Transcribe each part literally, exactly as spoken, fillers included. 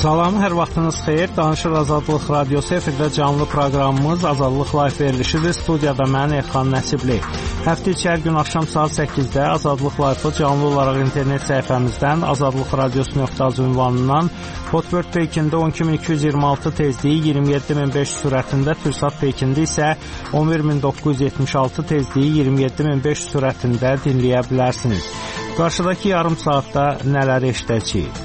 Salam, hər vaxtınız xeyir. Danışır Azadlıq Radiosu efirdə canlı proqramımız Azadlıq Live verilişidir. Studiyada mən Elxan Nəsibli. Həftə içi hər gün axşam saat səkkizdə Azadlıq Live-ı canlı olaraq internet səhifəmizdən azadlıq radiosu nöqtə az ünvanından Hotbird Pekində on iki min iki yüz iyirmi altı tezliyi iyirmi yeddi min beş yüz sürətində, Türksat Pekində isə on bir min doqquz yüz yetmiş altı tezliyi iyirmi yeddi min beş yüz sürətində dinləyə bilərsiniz. Qarşıdakı yarım saatda nələr eşidəcəyik?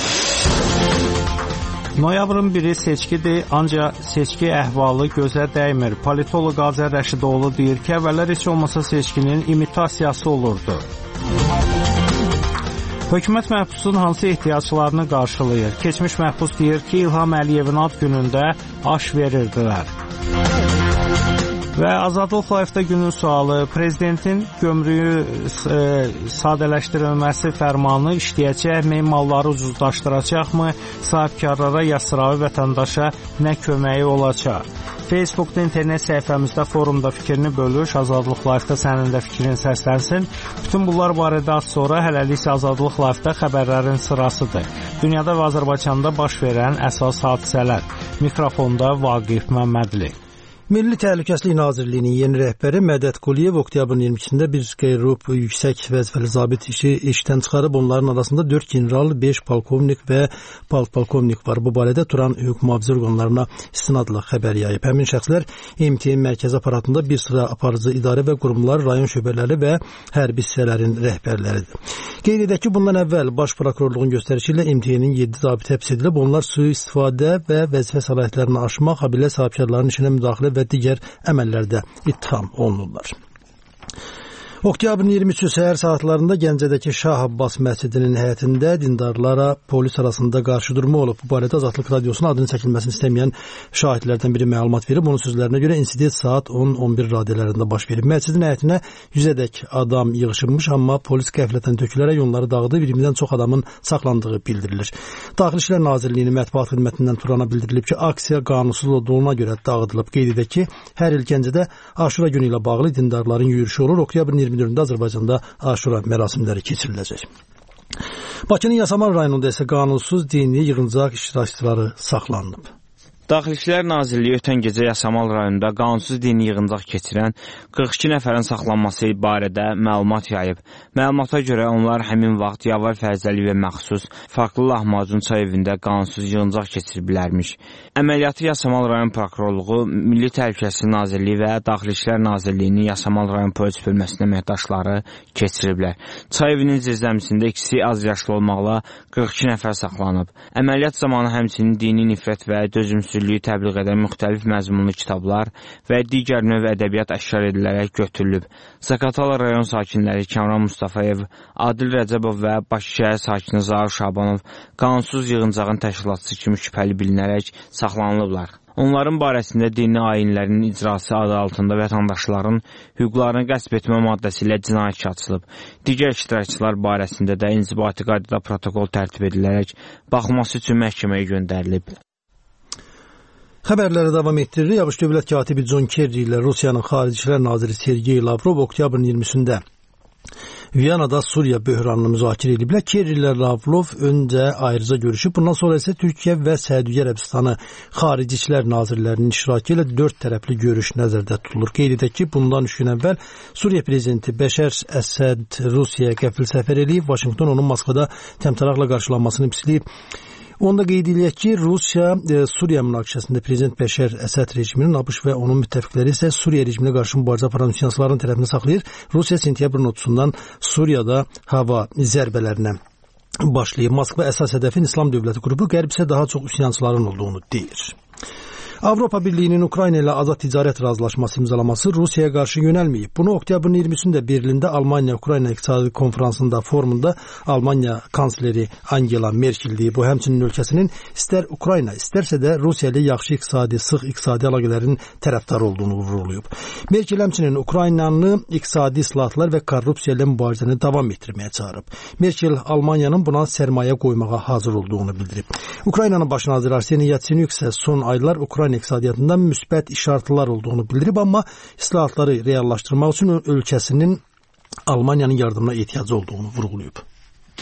Noyabrın biri seçkidir, ancaq seçki əhvalı gözə dəymir. Politoloq Azər Rəşidoğlu deyir ki, əvvəllər heç olmasa seçkinin imitasiyası olurdu. Hökumət məhbusun hansı ehtiyaclarını qarşılayır? Keçmiş məhbus deyir ki, İlham Əliyevin ad günündə aş verirdilər. Və Azadlıq Live-da günün sualı, prezidentin gömrüyü e, sadələşdirilməsi fərmanı işləyəcək, əmək malları ucuzlaşdıracaqmı, sahibkarlara ya sıravi vətəndaşa nə köməyi olacaq? Facebookda, internet səhifəmizdə, forumda fikrini bölüş, Azadlıq Live-da sənin də fikrin səslənsin. Bütün bunlar barədə az sonra, hələlik isə Azadlıq Live-da xəbərlərin sırasıdır. Dünyada və Azərbaycanda baş verən əsas hadisələr. Mikrofonda Vaqif Məmmədli. Milli Təhlükəsizlik Nazirliyinin yeni rəhbəri Mədəd Quliyev oktyabrın iyirmi ikisində bir qeyri-rüb yüksək vəzifəli zabit işi işdən çıxarıb, onların arasında dörd general, beş polkovnik və polkovnik var. Bu barədə Turan hüquq mühafizə orqanlarına istinadla xəbər yayıb. Həmin şəxslər M T M mərkəzi aparatında bir sıra aparıcı idarə və qurumlar, rayon şöbələri və hərbi hissələrin rəhbərləridir. Qeyd edək ki, bundan əvvəl Baş Prokurorluğun göstərişi ilə M T M'nin yeddi zabit həbs edilib, onlar sui-istifadə və vəzifə səlahiyyətlərini aşmaq, habelə sahibkarların işinə müdaxilə və digər əməllərdə ittiham olunurlar. Oktyabrın iyirmi üçü səhər saatlarında Gəncədəki Şah Abbas məscidinin həyətində dindarlara polis arasında qarşıdurma olub. Bu barədə Azadlıq Radiosunun adını çəkilməsini istəməyən şahidlərdən biri məlumat verib. Onun sözlərinə görə insident saat on on bir radələrində baş verib. Məscidin həyətinə yüzədək adam yığışılmış, amma polis qəflətən tökülərək onları dağıdıb, iyirmidən çox adamın saxlandığı bildirilir. Daxili İşlər Nazirliyinin mətbuat xidmətindən Turana bildirilib ki, aksiya qanunsuz olduğuna görə dağıdılıb. Qeyd edək ki, hər il Gəncədə Aşura günü ilə bağlı dindarların yürüyüşü olur. Oktyabrın iyirmi dördündə Azərbaycanda Aşura mərasimləri keçiriləcək. Bakının Yasamal rayonunda isə qanunsuz dini yığıncaq iştirakçıları saxlanılıb. Daxili İşlər Nazirliyi ötən gecə Yasamal rayonunda qanunsuz dini yığıncaq keçirən qırx iki nəfərin saxlanması barədə məlumat yayıb. Məlumata görə onlar həmin vaxt Yavar Fərzəliyevə məxsus farklı lahmacun çay evində qanunsuz yığıncaq keçiriblərmiş. Əməliyyatı Yasamal rayon prokurorluğu, Milli Təhlükəsizlik Nazirliyi və Daxili İşlər Nazirliyinin Yasamal rayon polis bölməsinin əməkdaşları keçiriblər. Çay evinin zirzəmisində ikisi az yaşlı olmaqla qırx iki nəfər saxlanıb. Əməliyyat zamanı həmçinin dini nifrət və dözümsüzlük təbliğ edən müxtəlif məzmunlu kitablar və digər növ ədəbiyyat əşkar edilərək götürülüb. Zaqatala rayon sakinləri Kamran Mustafayev, Adil Rəcəbov və Bakı şəhər sakini Zaur Şabanov qanunsuz yığıncağın təşkilatçısı kimi şübhəli bilinərək saxlanılıblar. Onların barəsində dini ayinlərin icrası adı altında vətəndaşların hüquqlarını qəsb etmə maddəsi ilə cinayət işi açılıb. Digər iştirakçılar barəsində də inzibati qaydada protokol tərtib edilərək baxılması üçün məhkəməyə göndərilib. Xəbərlərə davam etdiririk. ABŞ dövlət katibi John Kerry ilə Rusiyanın Xarici İşlər naziri Sergey Lavrov oktyabrın iyirmi üçündə Viyanada Suriya böhranını müzakirə ediblər. Kerry ilə Lavrov öncə ayrıca görüşüb. Bundan sonra isə Türkiyə və Səudiyyə Ərəbistanı Xarici İşlər nazirlərinin iştirakı ilə dörd tərəfli görüş nəzərdə tutulur. Qeyd edək ki, bundan üç gün əvvəl Suriya prezidenti Bəşər Əsəd Rusiyaya qəfil səfər edib. Vaşinqton onun Moskvada təmtəraqla qarşılanmasını pisləyib. Onda qeyd edək ki, Rusiya e, Suriya münaqişəsində prezident Bəşər Əsəd rejiminin, ABŞ və onun müttəfiqləri isə Suriya rejiminə qarşı mübarizə aparan üsyançıların tərəfini saxlayır. Rusiya sentyabrın otuzundan Suriyada hava zərbələrinə başlayıb. Moskva əsas hədəfin İslam dövləti qrupu, Qərb isə daha çox üsyançıların olduğunu deyir. Avropa Birliyinin Ukrayna ilə azad ticarət razılaşması imzalaması Rusiyaya qarşı yönəlməyib. Bunu oktyabrın iyirmi üçündə Berlində Almaniya-Ukrayna iqtisadi konferansında, forumunda Almaniya kansleri Angela Merkel deyib. Bu, həmçinin ölkəsinin istər Ukrayna, istərsə də Rusiya ilə yaxşı iqtisadi, sıx iqtisadi əlaqələrin tərəfdarı olduğunu vurğulayıb. Merkel həmçinin Ukraynanı iqtisadi islahatlar və korrupsiya ilə mübarizəni davam etdirməyə çağırıb. Merkel Almaniyanın buna sərmayə qoymağa hazır olduğunu bildirib. Ukraynanın baş naziri Arseniy Yatsenyuk isə son aylar Ukrayna iqtisadiyyatında müsbət işartılar olduğunu bildirib, amma islahatları reallaşdırmaq üçün ölkəsinin Almaniyanın yardımına ehtiyacı olduğunu vurğulayıb.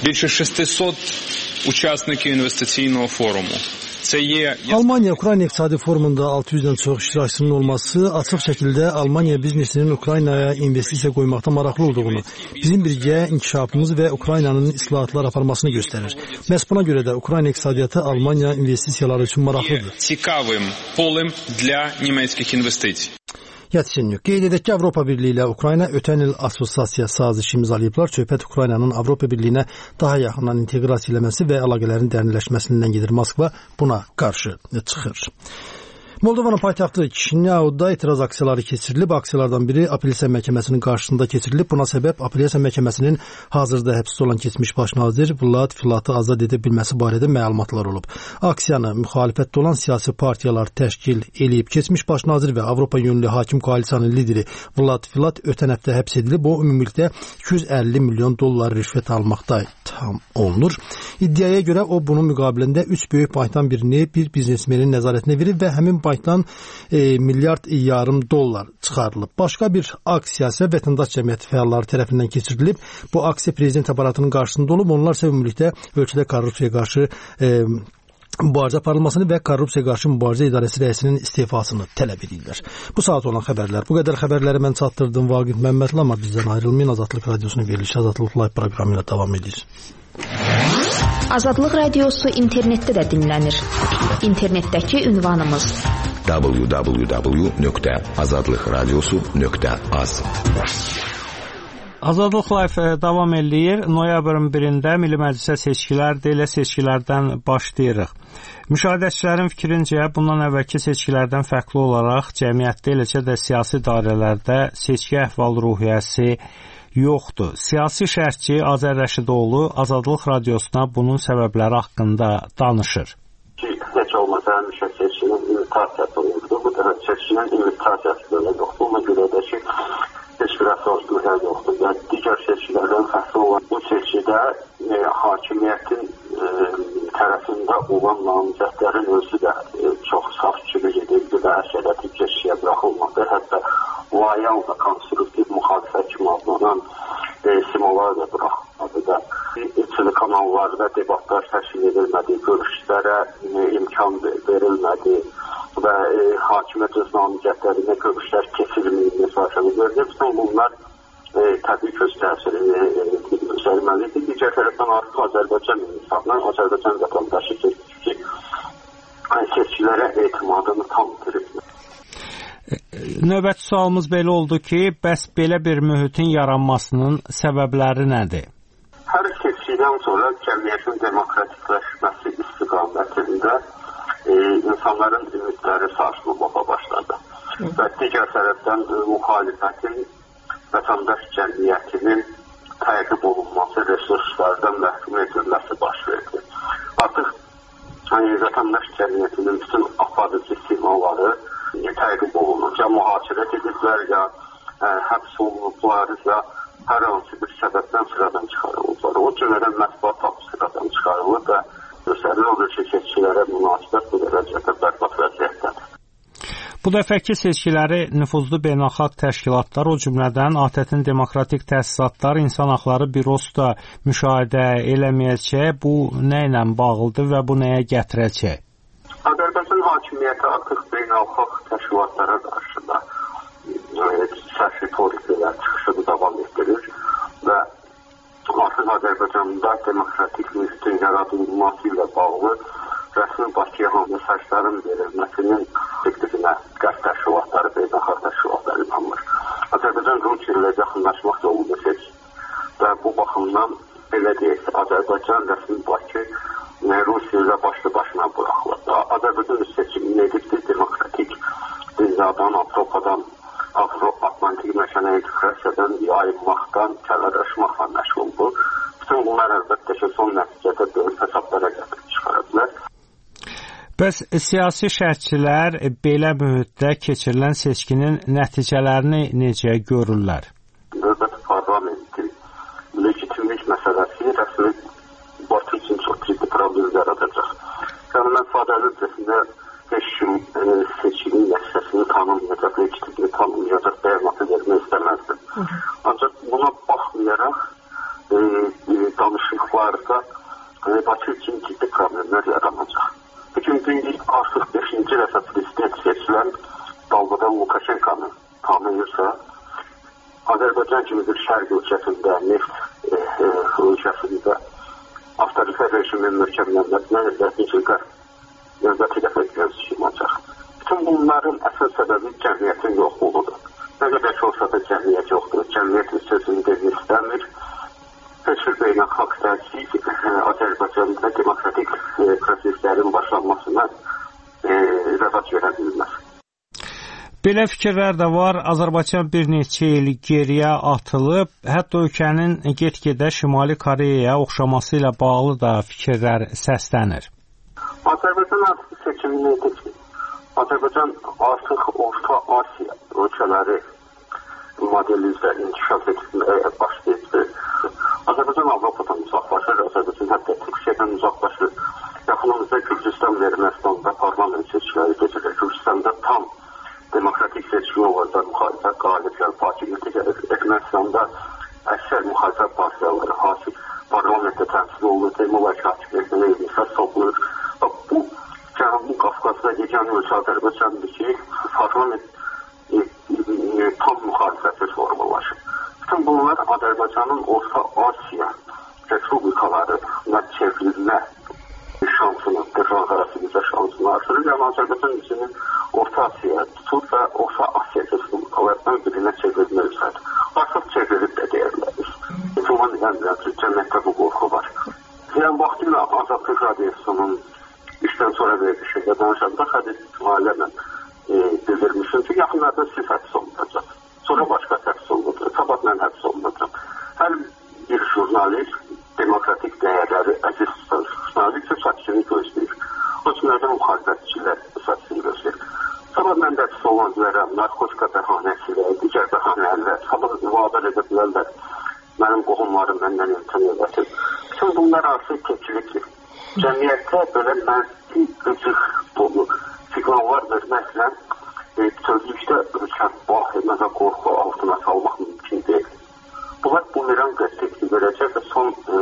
більше шестисот учасників інвестиційного форуму. Almaniya-Ukrayna İqtisadi Forumunda altı yüzdən çox iştirakçının olması açıq şəkildə Almaniya biznesinin Ukraynaya investisiya qoymaqda maraqlı olduğunu, bizim birgə inkişafımız və Ukraynanın islahatlar aparmasını göstərir. Məhz buna görə də Ukrayna iqtisadiyyatı Almaniya investisiyaları üçün maraqlıdır. Цікавим полем для німецьких інвестицій. Yetişinlik. Qeyd edək ki, Avropa Birliyi ilə Ukrayna ötən il assosiasiya sazişi imzalayıblar. Söhbət Ukraynanın Avropa Birliyinə daha yaxından inteqrasiya eləməsi və əlaqələrin dərinləşməsindən gedir. Moskva buna qarşı çıxır. Moldovanın paytaxtı Kişinyavda etiraz aksiyaları keçirilib. Aksiyalardan biri Apellyasiya Məhkəməsinin qarşısında keçirilib. Buna səbəb Apellyasiya Məhkəməsinin hazırda həbsdə olan keçmiş baş nazir Vlad Filatı azad edə bilməsi barədə məlumatlar olub. Aksiyanı müxalifətdə olan siyasi partiyalar təşkil eləyib. Keçmiş baş nazir və Avropa yönlü hakim koalisiyanın lideri Vlad Filat ötən həftə həbs edilib. O, ümumilikdə iki yüz əlli milyon dollar rüşvət almaqda ittiham olunur. İddiaya görə o, bunun müqabilində üç böyük bankdan birini bir biznesmenin nəzarətinə verib və həmin bankdan e, milyard yarım dollar çıxarılıb. Başqa bir aksiya isə vətəndaş cəmiyyəti fəalları tərəfindən keçirilib. Bu aksiya prezident aparatının qarşısında olub. Onlar isə ümumilikdə ölkədə korrupsiyaya qarşı e, mübarizə aparılmasını və korrupsiyaya qarşı mübarizə idarəsi rəisinin istifasını tələb edirlər. Bu saat olan xəbərlər. Bu qədər xəbərləri mən çatdırdım. Vaqif Məmmədli, amma bizdən ayrılmayın. Azadlıq Radiosunun verilişi Azadlıq Live proqramı ilə davam edir. Azadlıq Radiosu internetdə də dinlənir. İnternetdəki ünvanımız w w w nöqtə azadlıq radiosu nöqtə az. Azadlıq Live davam eləyir. Noyabrın birində Milli Məclisə seçkilərdir. Elə seçkilərdən başlayırıq. Müşahidəçilərin fikrincə, bundan əvvəlki seçkilərdən fərqli olaraq cəmiyyətdə, eləcə də siyasi dairələrdə seçki əhval-ruhiyyəsi yoxdur. Siyasi şərhçi Azər Rəşidoğlu Azadlıq Radiosuna bunun səbəbləri haqqında danışır. Heç olmasa həmişə seçkinin imitasiyası olurdu. Bu da seçkinin imitasiyası belə yoxdur. Ona görə də ki, heç bir əsaslığa yoxdur. Yəni, digər seçkilərdən fərqli olan bu seçkidə e, hakimiyyətin e, tərəfində olan namizədlərin özü də e, çox saf kimi gedirdi və əsələti keşiyə buraxılmadı. Hətta loyal və konstruktiv müxalifət kimi adlanan e, simollar da buraxılmadı da. Telekanallarda debatlar təşkil edilmədi, görüşlərə e, imkan verilmədi və e, hakimiyyət öz namizədlərinə görüşlər keçirilməyib məsafəni gördük. Bütün bunlar e, təbii ki, öz təsirini e, göstərməlidir. Digər tərəfdən artıq Azərbaycan insanlar, Azərbaycan vətəndaşı ki, seçkilərə etimadını tam itirib. Növbəti sualımız belə oldu ki, bəs belə bir mühitin yaranmasının səbəbləri nədir? Hər seçkidən sonra cəmiyyətin demokratikləşməsi istiqamətində e, insanların ümidləri sarsılmağa başladı. Və digər tərəfdən e, müxalifətin vətəndaş cəmiyyətinin təqib olunması, resurslardan məhkum edilməsi baş verdi. Artıq yəni, vətəndaş cəmiyyətinin bütün aparıcı simaları e, təqib olunur. Ya mühasirət ediblər, ya e, həbs olunublar, ya hər hansı bir səbəbdən sıradan çıxarılırlar. O cümlədən mətbuat tapı sıradan çıxarılır və göstərilir olur ki, seçkilərə münasibət bu dərəcədə bərbad vəziyyətdədir. Bu dəfəki seçkiləri nüfuzlu beynəlxalq təşkilatlar, o cümlədən A T Ə-nin demokratik təsisatlar, İnsan Haqları Bürosu da müşahidə eləməyəcək. Bu nə ilə bağlıdır və bu nəyə gətirəcək? Azərbaycan hakimiyyəti artıq beynəlxalq təşkilatlara qarşı da səhvi politiklər çıxışını davam etdirir və artıq Azərbaycanda demokratik mühitin yaradılması ilə bağlı rəsmi Bakıya mesajların verilməsinin fikrinə qərb təşkilatları, beynəlxalq təşkilatları inanmır. Azərbaycan Rusiya ilə yaxınlaşmaq yolunu seçir və bu baxımdan belə deyək, Azərbaycan rəsmi Bakı Rusiya ilə başlı başına buraxılır. Azərbaycan seçimini edibdir demokratik dünyadan, Avropadan, Avropa-Atlantik məşənə inteqrasiyadan yayılmaqdan, kəlləşməklə məşğuldur. Bütün bunlar əlbəttə ki, son nəticədə böyük fəsadlara gətirib çıxarırlar. Bəs siyasi şərhçilər belə mühitdə keçirilən seçkinin nəticələrini necə görürlər? Dövlət parlamentin legitimlik məsələsi rəsmi Bakı üçün çox ciddi problem yaradacaq. Yəni, mən fədəli ötəsində heç kim e, seçkinin nəticəsini tanınmayacaq, legitimliyi tanınmayacaq bəyanatı vermək istəməzdim. Ancaq buna baxmayaraq e, e, danışıq varsa Bakı üçün ciddi problemlər yaranacaq. Bugün günlük artıq beşinci dəfə prezident seçilən Dalbadan Lukashenkon'u tanıyırsa, Azərbaycan kimi bir şərq ölkəsində, neft e, e, ölkəsində avtoriter rejimin mürkəblənməsinə nəticələr növbəti dəfə göz yumacaq. Bütün bunların əsas səbəbi cəmiyyətin yoxluğudur. Nə qədər ki olsa da cəmiyyət yoxdur. Cəmiyyət sözünü demək istəmir. Heç bir beynəlxalq təəssüf Azərbaycanda demokratik proseslərin başlanmasına rəvac verə bilməz. Belə fikirlər də var. Azərbaycan bir neçə il geriyə atılıb, hətta ölkənin get-gedə Şimali Koreyaya oxşaması ilə bağlı da fikirlər səslənir. Azərbaycan artıq seçimini edir ki, Azərbaycan artıq Orta Asiya ölkələri modeli üzrə inkişaf etməyə başlayıb. Azərbaycan Avropadan uzaqlaşır, Azərbaycan hətta Türkiyədən uzaqlaşır. Yaxınımızda Gürcüstan və Ermənistanda parlament seçkiləri keçirir. Gürcüstanda tam demokratik seçki olacaq, müxalifət qalib gəlib hakimiyyətə gəlir. Ermənistanda əksər müxalifət partiyaları hasil parlamentdə təmsil olunur, demək hakimiyyətə nefes toplanır. Bu Cənubi Qafqazda yeganə ölkə Azərbaycandır ki, parlament tam müxalifətə formalaşır. Bütün bunlar Azərbaycanın Orta Asiya respublikalarına çevrilmə şansını, qırğalarası bizə şansını artırır. Yəni Azərbaycan üzünü Orta Asiyaya tutur və Orta Asiya respublikalarından birinə çevrilmə üzrədir. Artıq çevrilib də deyirlər. Cumhur İlləndirici cəmiyyətdə bu qorxu var. Yəni vaxtilə Azadlıq Radiosunun işdən sonra verilişində danışanda Xədir İsmail'lə bildirmişim ki, yaxınlarda siz həbs olunacaq. Sonra başqa həbs olunacaq. Sabah mən həbs olunacaq. Hər bir jurnalist demokratik dəyərləri əziz tutan jurnalist saçını gözləyir. O cümlədən müxalifətçilər saçını gözləyir. Sabah mən də həbs olun verəm, narkotika bəhanəsilə, digər bəhanələrlə, sabah müvadə edə bilərlər. Mənim qohumlarım məndən imkan edədir. Bütün bunlar artıq keçilir. Cəmiyyətdə belə mənfi qıcıq dolu siqnallar verməklə sözlükdə ölkən vahimə və qorxu altına salmaq mümkün deyil. Bunlar bumerang qəsdəkli verəcək və son e,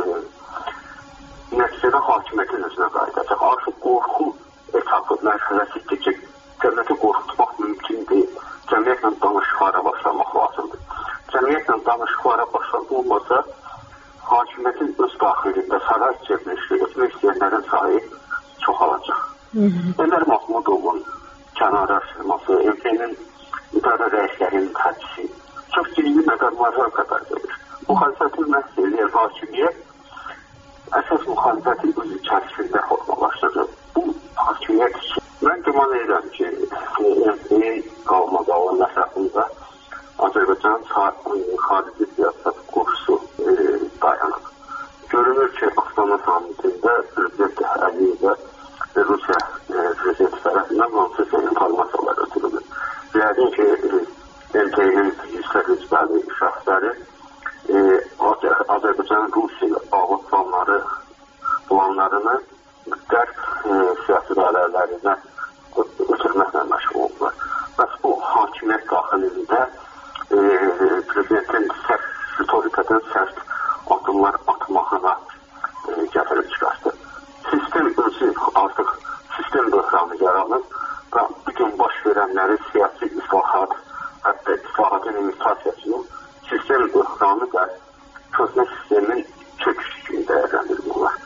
nəticədə hakimiyyətin özünə qayıdacaq. Artıq qorxu etapı mərhələsi keçək. Cəmiyyəti qorxutmaq mümkün deyil. Cəmiyyətlə danışıqlara başlamaq lazımdır. Cəmiyyətlə danışıqlara başlanılmasa, hakimiyyətin öz daxilində saray çevrilişi etmək istəyənlərin sayı çoxalacaq. Ömər Mahmudovun kənarlaşdırması, ölkənin idarə rəislərinin həbsi çox ciddi məqamlara qədər gedir. Müxalifətin məhz eləyən hakimiyyət əsas müxalifətin özü çərçivəsində formalaşdırır. Bu hakimiyyət üçün mən güman edirəm ki, MP'nin qalmaqalının ətrafında Azərbaycan xarici siyasət kursu e, dayanır. Görünür ki, Astana samitində Prezident Əliyevə Rusiya e, prezidenti tərəfindən müasir informasiyalar ötürülür. Yəqin ki, M T N'nin yüksək rütbəli şəxsləri e, Azərbaycan Rusiya ilə bağlı planları, planlarını qərb e, siyasi dairələrinə ötürməklə məşğul oldular. Bəs bu hakimiyyət daxilində e, prezidentin sərt, ritorikadan sərt adımlar atmağına e, gətirib çıxartdı. Sistem özü artıq sistem böhranı yaranıb və bütün baş verənləri siyasi islahat, hətta islahatın imitasiyasını sistem böhranı və köhnə sistemin çöküşü kimi dəyərləndirmirlər.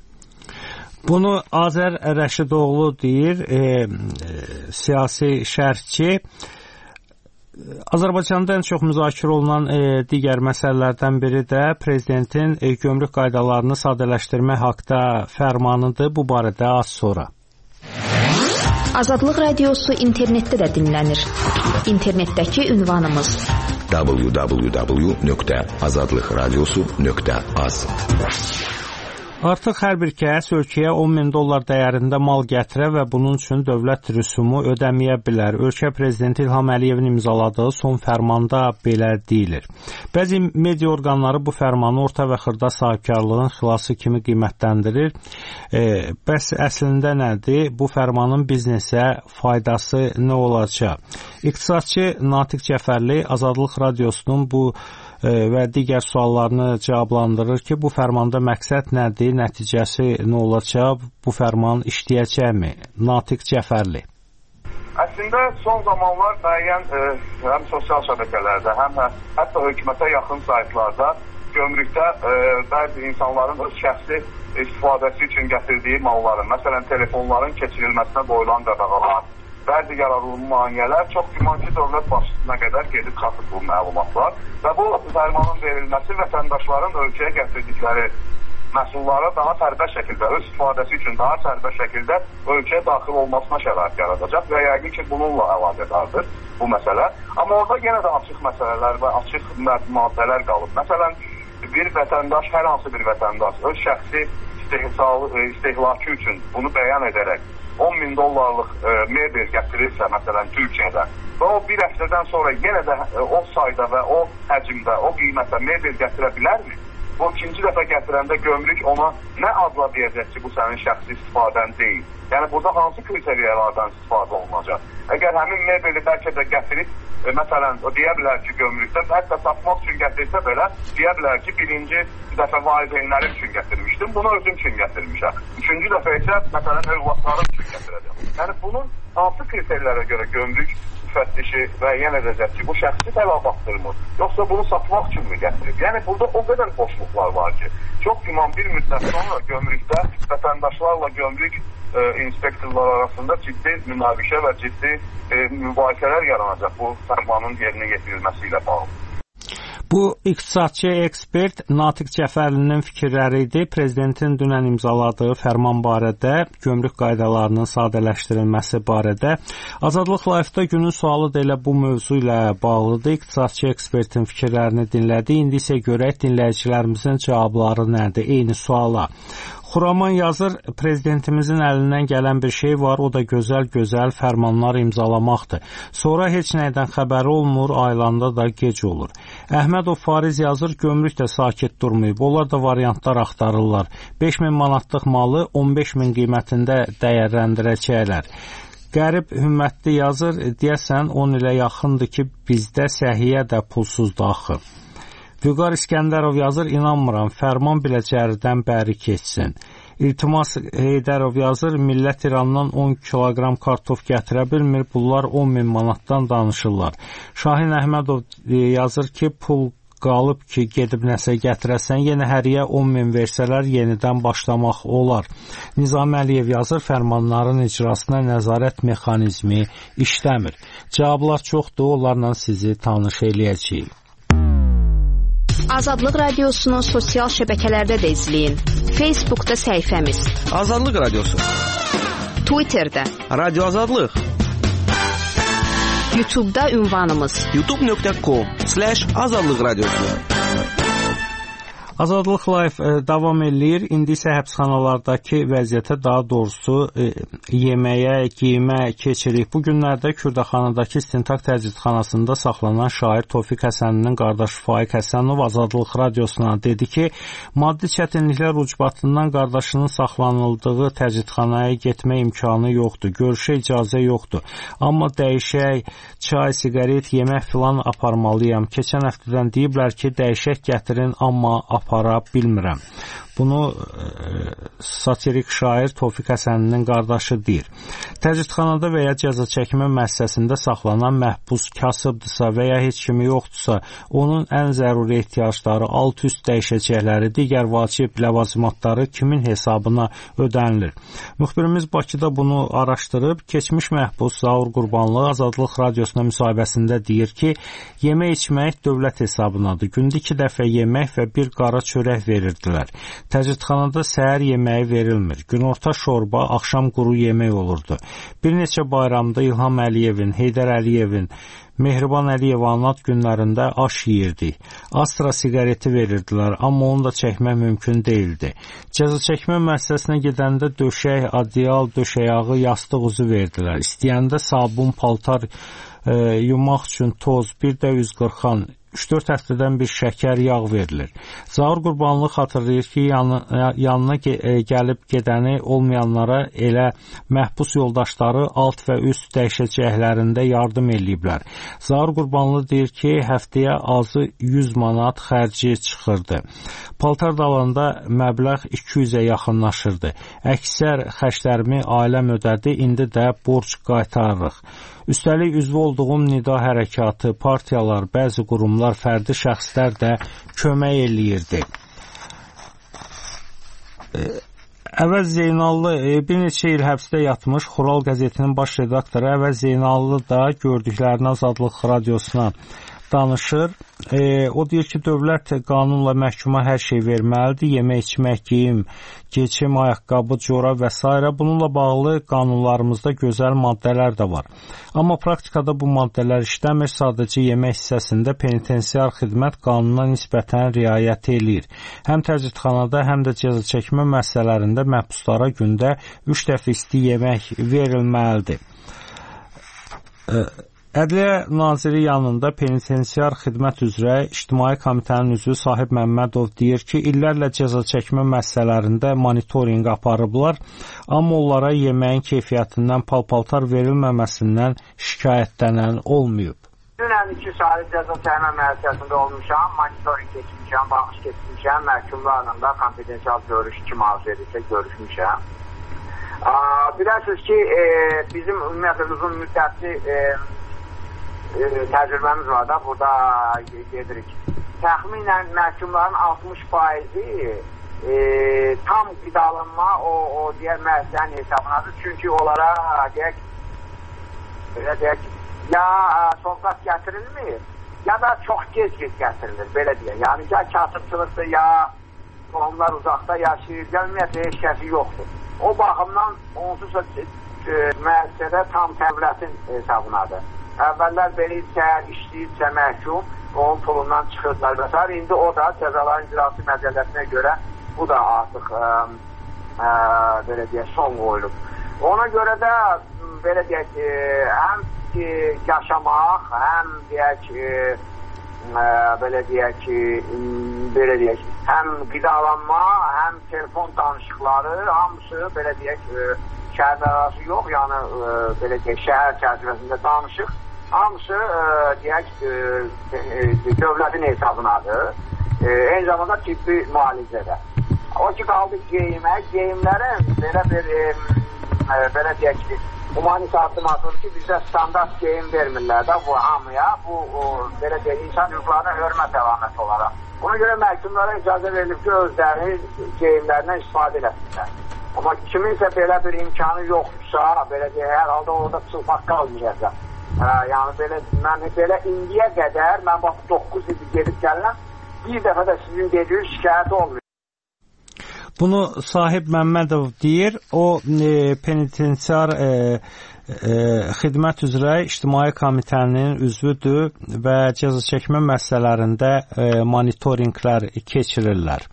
Bunu Azər Rəşidoğlu deyir, e, e, siyasi şərhçi. Azərbaycanda ən çox müzakirə olunan e, digər məsələlərdən biri də prezidentin e, gömrük qaydalarını sadələşdirmək haqda fərmanıdır. Bu barədə az sonra. Azadlıq Radiosu internetdə də dinlənir. İnternetdəki ünvanımız w w w nöqtə azadlıq radiosu nöqtə az. Artıq hər bir kəs ölkəyə on min dollar dəyərində mal gətirə və bunun üçün dövlət rüsumu ödəməyə bilər. Ölkə prezidenti İlham Əliyevin imzaladığı son fərmanda belə deyilir. Bəzi media orqanları bu fərmanı orta və xırda sahibkarlığın xilası kimi qiymətləndirir. E, bəs əslində nədir? Bu fərmanın biznesə faydası nə olacaq? İqtisadçı Natiq Cəfərli Azadlıq Radiosunun bu və digər suallarını cavablandırır ki, bu fərmanda məqsəd nədir, nəticəsi nə olacaq, bu fərman işləyəcəkmi? Natiq Cəfərli. Əslində son zamanlar müəyyən e, həm sosial şəbəkələrdə, həm də hətta hökumətə yaxın saytlarda gömrükdə e, bəzi insanların öz şəxsi istifadəsi üçün gətirdiyi malların, məsələn, telefonların keçirilməsinə qoyulan qadağalar, bəzi yararlı maneələr çox güman ki, dövlət başçısına qədər gedib çatıb bu məlumatlar və bu fərmanın verilməsi vətəndaşların ölkəyə gətirdikləri məhsullara daha sərbəst şəkildə, öz istifadəsi üçün daha sərbəst şəkildə ölkəyə daxil olmasına şərait yaradacaq və yəqin ki, bununla əlaqədardır bu məsələ. Amma orada yenə də açıq məsələlər və açıq maddələr qalıb. Məsələn, bir vətəndaş, hər hansı bir vətəndaş öz şəxsi istehlakı üçün bunu bəyan edərək on min dollarlıq e, mebel gətirirsə, məsələn, Türkiyədən və o bir həftədən sonra yenə də e, o sayda və o həcmdə, o qiymətə mebel gətirə bilərmi? Bu ikinci dəfə gətirəndə gömrük ona nə adla deyəcək ki, bu sənin şəxsi istifadən deyil? Yəni, burada hansı kriteriyalardan istifadə olunacaq? Əgər həmin mebeli bəlkə də gətirib, e, məsələn, o deyə bilər ki, gömrükdə, hətta satmaq üçün gətirsə belə, deyə bilər ki, birinci dəfə valideynlərim üçün gətirmişdim, bunu özüm üçün gətirmişəm. Üçüncü dəfə isə, məsələn, övladlarım üçün gətirəcəm. Yəni, bunun hansı kriteriyalara görə gömrük müfəttişi müəyyən edəcək ki, bu şəxsi tələbatdırmır, yoxsa bunu satmaq üçün mü gətirib? Yəni, burada o qədər boşluqlar var ki, çox güman bir müddət sonra gömrükdə vətəndaşlarla gömrük e, inspektorlar arasında ciddi münaqişə və ciddi e, mübahisələr yaranacaq bu fərmanın yerinə yetirilməsi ilə bağlı. Bu iqtisadçı ekspert Natiq Cəfərlinin fikirləri idi. Prezidentin dünən imzaladığı fərman barədə, gömrük qaydalarının sadələşdirilməsi barədə. Azadlıq Live-da günün sualı da elə bu mövzu ilə bağlıdır. İqtisadçı ekspertin fikirlərini dinlədi. İndi isə görək dinləyicilərimizin cavabları nədir? Eyni suala. Xuraman yazır, prezidentimizin əlindən gələn bir şey var, o da gözəl-gözəl fərmanlar imzalamaqdır. Sonra heç nəydən xəbəri olmur, aylanda da gec olur. Əhmədov Fariz yazır, gömrük də sakit durmayıb, onlar da variantlar axtarırlar. beş min manatlıq malı on beş min qiymətində dəyərləndirəcəklər. Qərib Hümmətli yazır, deyəsən on ilə yaxındır ki, bizdə səhiyyə də pulsuzdur axı. Vüqar İskəndərov yazır, inanmıram, fərman biləcəridən bəri keçsin. İltimas Heydərov yazır, millət İrandan on kiloqram kartof gətirə bilmir, bunlar on min manatdan danışırlar. Şahin Əhmədov yazır ki, pul qalıb ki, gedib nəsə gətirəsən, yenə həriyə on min versələr yenidən başlamaq olar. Nizami Əliyev yazır, fərmanların icrasına nəzarət mexanizmi işləmir. Cavablar çoxdur, onlarla sizi tanış eləyəcəyik. Azadlıq Radiosunu sosial şəbəkələrdə də izləyin. Facebookda səhifəmiz Azadlıq Radiosu, Twitterdə Radio Azadlıq, YouTube'da ünvanımız youtube nöqtə com slash azadlıq radiosu. Azadlıq Live e, davam eləyir. İndi isə həbsxanalardakı vəziyyətə, daha doğrusu e, yeməyə, giyimə keçirik. Bu günlərdə Kürdəxanadakı İstintaq Təcridxanasında saxlanan şair Tofiq Həsəninin qardaşı Faiq Həsənov Azadlıq Radiosuna dedi ki, maddi çətinliklər ucbatından qardaşının saxlanıldığı təcridxanaya getmə imkanı yoxdur, görüşə icazə yoxdur. Amma dəyişək, çay, siqaret, yemək filan aparmalıyam. Keçən həftədən deyiblər ki, dəyişək gətirin, amma apara bilmirəm. Bunu e, satirik şair Tofiq Həsəninin qardaşı deyir. Təcridxanada və ya cəza çəkmə müəssisəsində saxlanan məhbus kasıbdırsa və ya heç kimi yoxdursa, onun ən zəruri ehtiyacları, alt-üst dəyişəcəkləri, digər vacib ləvazimatları kimin hesabına ödənilir? Müxbirimiz Bakıda bunu araşdırıb, keçmiş məhbus Zaur Qurbanlı Azadlıq Radiosuna müsahibəsində deyir ki, yemək içmək dövlət hesabınadır. Gündə iki dəfə yemək və bir qara çörək verirdilər. Təcridxanada səhər yeməyi verilmir. Günorta şorba, axşam quru yemək olurdu. Bir neçə bayramda İlham Əliyevin, Heydər Əliyevin, Mehriban Əliyevanın ad günlərində aş yeyirdik. Astra siqareti verirdilər, amma onu da çəkmək mümkün deyildi. Cəza çəkmə müəssisəsinə gedəndə döşək, adyal, döşəyağı, yastıq uzu verdilər. İstəyəndə sabun, paltar e, yumaq üçün toz, bir də üz qırxan, üç dörd həftədən bir şəkər, yağ verilir. Zaur Qurbanlı xatırlayır ki, yanına, yanına gəlib gedəni olmayanlara elə məhbus yoldaşları alt və üst dəyişəcəklərində yardım eləyiblər. Zaur Qurbanlı deyir ki, həftəyə azı yüz manat xərci çıxırdı. Paltar dalanda məbləğ iki yüzə yaxınlaşırdı. Əksər xərclərimi ailəm ödədi, indi də borc qaytarırıq. Üstəlik üzvü olduğum nida hərəkatı, partiyalar, bəzi qurumlar, fərdi şəxslər də kömək eləyirdi. Əvəz Zeynallı bir neçə il həbsdə yatmış Xural qəzetinin baş redaktoru Əvəz Zeynallı da gördüklərini Azadlıq radiosuna danışır. E, o deyir ki, dövlət qanunla məhkuma hər şey verməlidir. Yemək, içmək, geyim, keçim, ayaqqabı, corab və s. Bununla bağlı qanunlarımızda gözəl maddələr də var. Amma praktikada bu maddələr işləmir. Sadəcə yemək hissəsində penitensiar xidmət qanuna nisbətən riayət eləyir. Həm təcridxanada, həm də cəza çəkmə müəssisələrində məhbuslara gündə üç dəfə isti yemək verilməlidir. E, Ədliyyə Naziri yanında penitensiar xidmət üzrə İctimai Komitənin üzvü Sahib Məmmədov deyir ki, illərlə cəza çəkmə müəssisələrində monitorinq aparıblar, amma onlara yeməyin keyfiyyətindən pal-paltar verilməməsindən şikayətlənən olmayıb. Dünən iki saylı cəza çəkmə müəssisəsində olmuşam, monitorinq keçmişəm, baxış keçmişəm, məhkumlarla da kompetensial görüş kim arzu edirsə görüşmüşəm. Bilirsiniz ki, e, bizim ümumiyyətlə uzun müddətli e, E, təcrübəmiz var da, burada gedirik. Təxminən məhkumların altmış faizi e, tam qidalanma o, o digər müəssisənin hesabınadır. Çünki onlara deyək, belə deyək, ya sovqat gətirilmir, ya da çox gec-gec gətirilir, belə deyək. Yəni, ya kasıbçılıqdır, ya onlar uzaqda yaşayır, ya ümumiyyətlə heç kəsi yoxdur. O baxımdan onsuz da e, müəssisədə tam dövlətin hesabınadır. Əvvəllər belə səhər işləyirsə məhkum, onun pulundan çıxırdılar və s. İndi o da cəzaların icrası məcəlləsinə görə bu da artıq ə, ə, belə deyək, son qoyulub. Ona görə də belə deyək, ə, həm ki, yaşamaq, həm deyək, ə, ə, belə deyək ki, belə deyək, həm qidalanma, həm telefon danışıqları, hamısı belə deyək, ə, şəhər arası yox, yəni ə, belə deyək, şəhər çərçivəsində danışıq. Hamısı ə, deyək, ə, ə, dövlətin hesabınadır. Ə, eyni zamanda tibbi müalicədə. O ki, qaldı geyinmək, geyimlərin belə bir, ə, belə deyək ki, humanist addım atılır ki, bizdə standart geyim vermirlər də bu hamıya, bu o, belə deyək, insan hüquqlarına hörmət əlaməti olaraq. Ona görə məhkumlara icazə verilib ki, özləri geyimlərindən istifadə eləsinlər. Amma kiminsə belə bir imkanı yoxdursa, belə deyək, hər halda orada çılpaq qalmayacaq. Hə, yəni belə, mən belə indiyə qədər, mən bax doqquz il gedib gəlirəm, bir dəfə də sizin dediyiniz şikayət olmuyor. Bunu Sahib Məmmədov deyir, o e, penitensiar e, e, xidmət üzrə İctimai Komitənin üzvüdür və cəza çəkmə müəssisələrində e, monitorinqlər keçirirlər.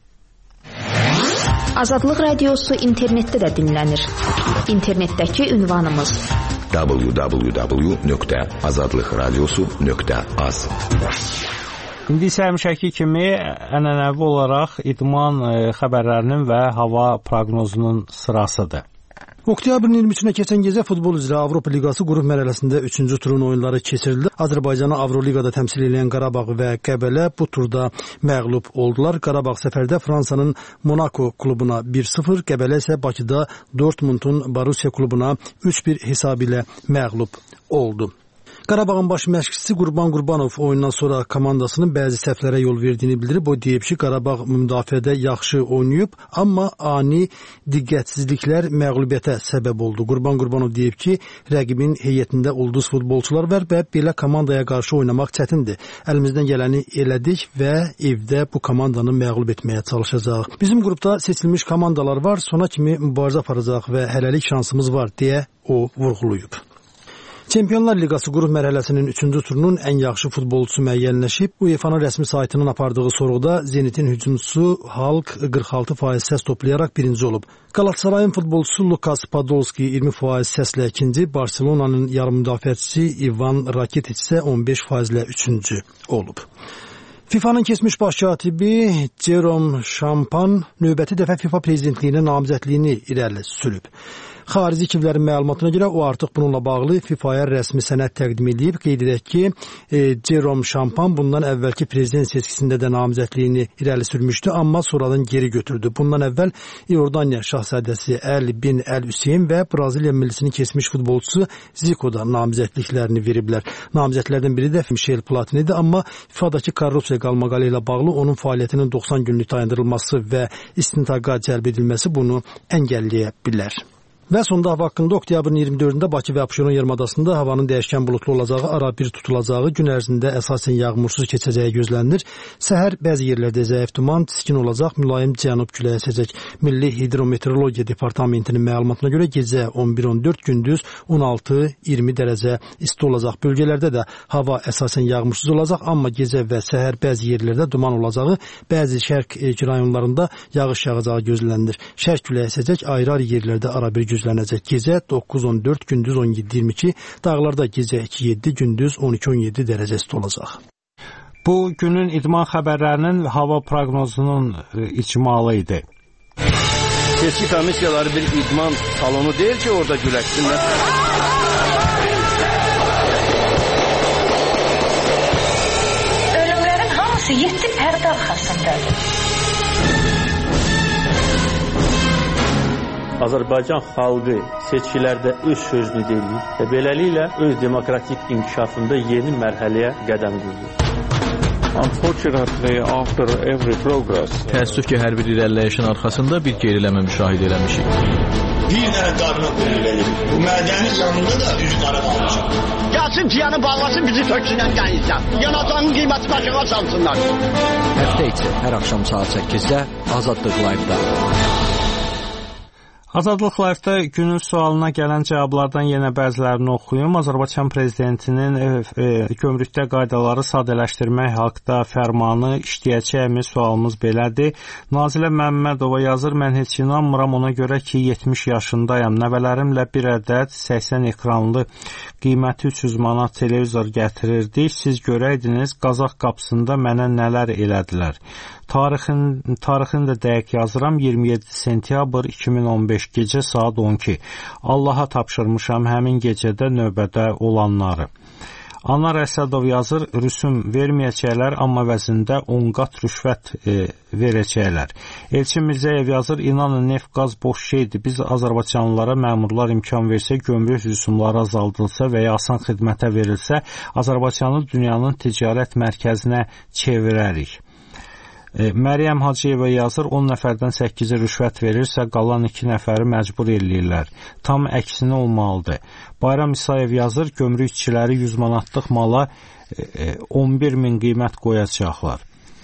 Azadlıq radiosu internetdə də dinlənir. İnternetdəki ünvanımız w w w nöqtə azadlıq radiosu nöqtə az. İndi isə həmişəki kimi ənənəvi olaraq idman xəbərlərinin və hava proqnozunun sırasıdır. Oktyabrın iyirmi üçünə keçən gecə futbol üzrə Avropa Liqası qrup mərhələsində üçüncü turun oyunları keçirildi. Azərbaycanı Avroliqada təmsil edən Qarabağ və Qəbələ bu turda məğlub oldular. Qarabağ səfərdə Fransanın Monaco klubuna bir sıfır, Qəbələ isə Bakıda Dortmundun Borussia klubuna üç bir hesab ilə məğlub oldu. Qarabağın baş məşqçisi Qurban Qurbanov oyundan sonra komandasının bəzi səhvlərə yol verdiyini bildirib. O deyib ki, Qarabağ müdafiədə yaxşı oynayıb, amma ani diqqətsizliklər məğlubiyyətə səbəb oldu. Qurban Qurbanov deyib ki, rəqibin heyətində ulduz futbolçular var və belə komandaya qarşı oynamaq çətindir. Əlimizdən gələni elədik və evdə bu komandanı məğlub etməyə çalışacaq. Bizim qrupda seçilmiş komandalar var, sona kimi mübarizə aparacaq və hələlik şansımız var, deyə o vurğulayıb. Çempionlar Liqası qrup mərhələsinin üçüncü turunun ən yaxşı futbolçusu müəyyənləşib. UEFA-nın rəsmi saytının apardığı sorğuda Zenitin hücumçusu Halk qırx altı faiz səs toplayaraq birinci olub. Qalatasarayın futbolçusu Lukas Podolski iyirmi faiz səslə ikinci, Barselonanın yarım müdafiəçisi Ivan Rakitic isə on beş faizlə üçüncü olub. FIFA'nın keçmiş baş katibi Jerome Şampan növbəti dəfə FIFA prezidentliyinin namizədliyini irəli sürüb. Xarici kimlərin məlumatına görə o artıq bununla bağlı FIFA'ya rəsmi sənəd təqdim edib. Qeyd edək ki, e, Jerome Şampan bundan əvvəlki prezident seçkisində də namizədliyini irəli sürmüşdü, amma sonradan geri götürdü. Bundan əvvəl İordaniya şahzadəsi Əl bin Əl Hüseyn və Braziliya millisinin keçmiş futbolçusu Zico da namizədliklərini veriblər. Namizədlərdən biri də Michel Platini idi, amma FIFA'dakı korrupsiya qalmaqalı ilə bağlı onun fəaliyyətinin doxsan günlük dayandırılması və istintaqa cəlb edilməsi bunu əngəlləyə bilər. Və sonda hava haqqında oktyabrın iyirmi dördündə Bakı və Abşeron yarımadasında havanın dəyişkən buludlu olacağı, ara bir tutulacağı, gün ərzində əsasən yağmursuz keçəcəyi gözlənilir. Səhər bəzi yerlərdə zəif tuman, çiskin olacaq, mülayim cənub küləyi əsəcək. Milli Hidrometeorologiya Departamentinin məlumatına görə gecə on bir on dörd, gündüz on altı iyirmi dərəcə isti olacaq. Bölgələrdə də hava əsasən yağmursuz olacaq, amma gecə və səhər bəzi yerlərdə duman olacağı, bəzi şərq rayonlarında yağış yağacağı gözlənilir. Şərq küləyi əsəcək, ayrı-ayrı yerlərdə ara bir gözləniləcək. Gecə doqquz on dörd, gündüz on yeddi iyirmi iki, dağlarda gecə iki yeddi, gündüz on iki on yeddi dərəcə isti olacaq. Bu günün idman xəbərlərinin hava proqnozunun icmalı idi. Seçki komissiyaları bir idman salonu deyil ki, orada güləşsinlər. Ölümlərin hamısı yeddi pərdə arxasındadır. Azərbaycan xalqı seçkilərdə öz sözünü deyir və beləliklə öz demokratik inkişafında yeni mərhələyə qədəm qoyur. Unfortunately, after every progress, təəssüf ki, hər bir irəliləyişin arxasında bir geriləmə müşahidə eləmişik. Bir dənə qarına qulluq edir. Bu mədənin yanında da üzü qara qalmışıq. Gəlsin piyanı bağlasın, bizi töksünən qənizdən. Yanacağın qiyməti başına çalsınlar. Həftə içi hər axşam saat səkkizdə Azadlıq Live-da. Azadlıq Live-da günün sualına gələn cavablardan yenə bəzilərini oxuyum. Azərbaycan prezidentinin e, e, gömrükdə qaydaları sadələşdirmək haqda fərmanı işləyəcəkmi? Sualımız belədir. Nazilə Məmmədova yazır, mən heç inanmıram ona görə ki, yetmiş yaşındayam. Nəvələrimlə bir ədəd səksən ekranlı qiyməti üç yüz manat televizor gətirirdik. Siz görəydiniz, Qazaq qapısında mənə nələr elədilər. Tarixin, tarixini də dəqiq yazıram, iyirmi yeddi sentyabr iki min on beş gecə saat on iki. Allaha tapşırmışam həmin gecədə növbədə olanları. Anar Əsədov yazır, rüsum verməyəcəklər, amma vəzində on qat rüşvət e, verəcəklər. Elçin Mirzəyev yazır, inanın neft qaz boş şeydir. Biz Azərbaycanlılara məmurlar imkan versə, gömrük rüsumları azaldılsa və ya asan xidmətə verilsə, Azərbaycanı dünyanın ticarət mərkəzinə çevirərik. E, Məryəm Hacıyeva yazır, on nəfərdən səkkizi rüşvət verirsə, qalan iki nəfəri məcbur eləyirlər. Tam əksinə olmalıdır. Bayram İsayev yazır, gömrükçiləri yüz manatlıq mala e, on bir min qiymət qoyacaqlar.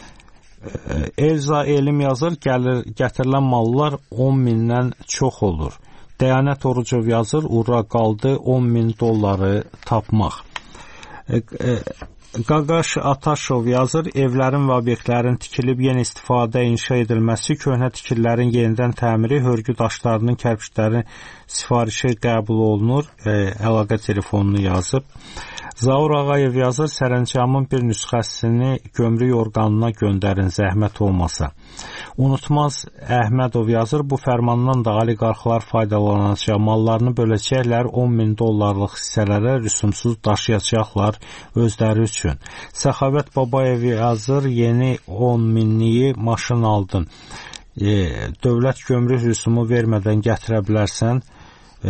E, Elza Elim yazır, gəlir, gətirilən mallar on mindən çox olur. Dəyanət Orucov yazır, ura qaldı on min dolları tapmaq. E, e, Qaqaş Ataşov yazır, evlərin və obyektlərin tikilib yeni istifadə inşa edilməsi, köhnə tikililərin yenidən təmiri, hörgü daşlarının, kərpiçlərin sifarişi qəbul olunur. E, əlaqə telefonunu yazıb. Zaur Ağayev yazır, sərəncamın bir nüsxəsini gömrük orqanına göndərin, zəhmət olmasa. Unutmaz Əhmədov yazır, bu fərmandan da oliqarxlar faydalanacaq, mallarını böləcəklər, on min dollarlıq hissələrə rüsumsuz daşıyacaqlar özləri üçün. Səxavət Babayev yazır, yeni on minliyi maşın aldın. E, dövlət gömrük rüsumu vermədən gətirə bilərsən. E,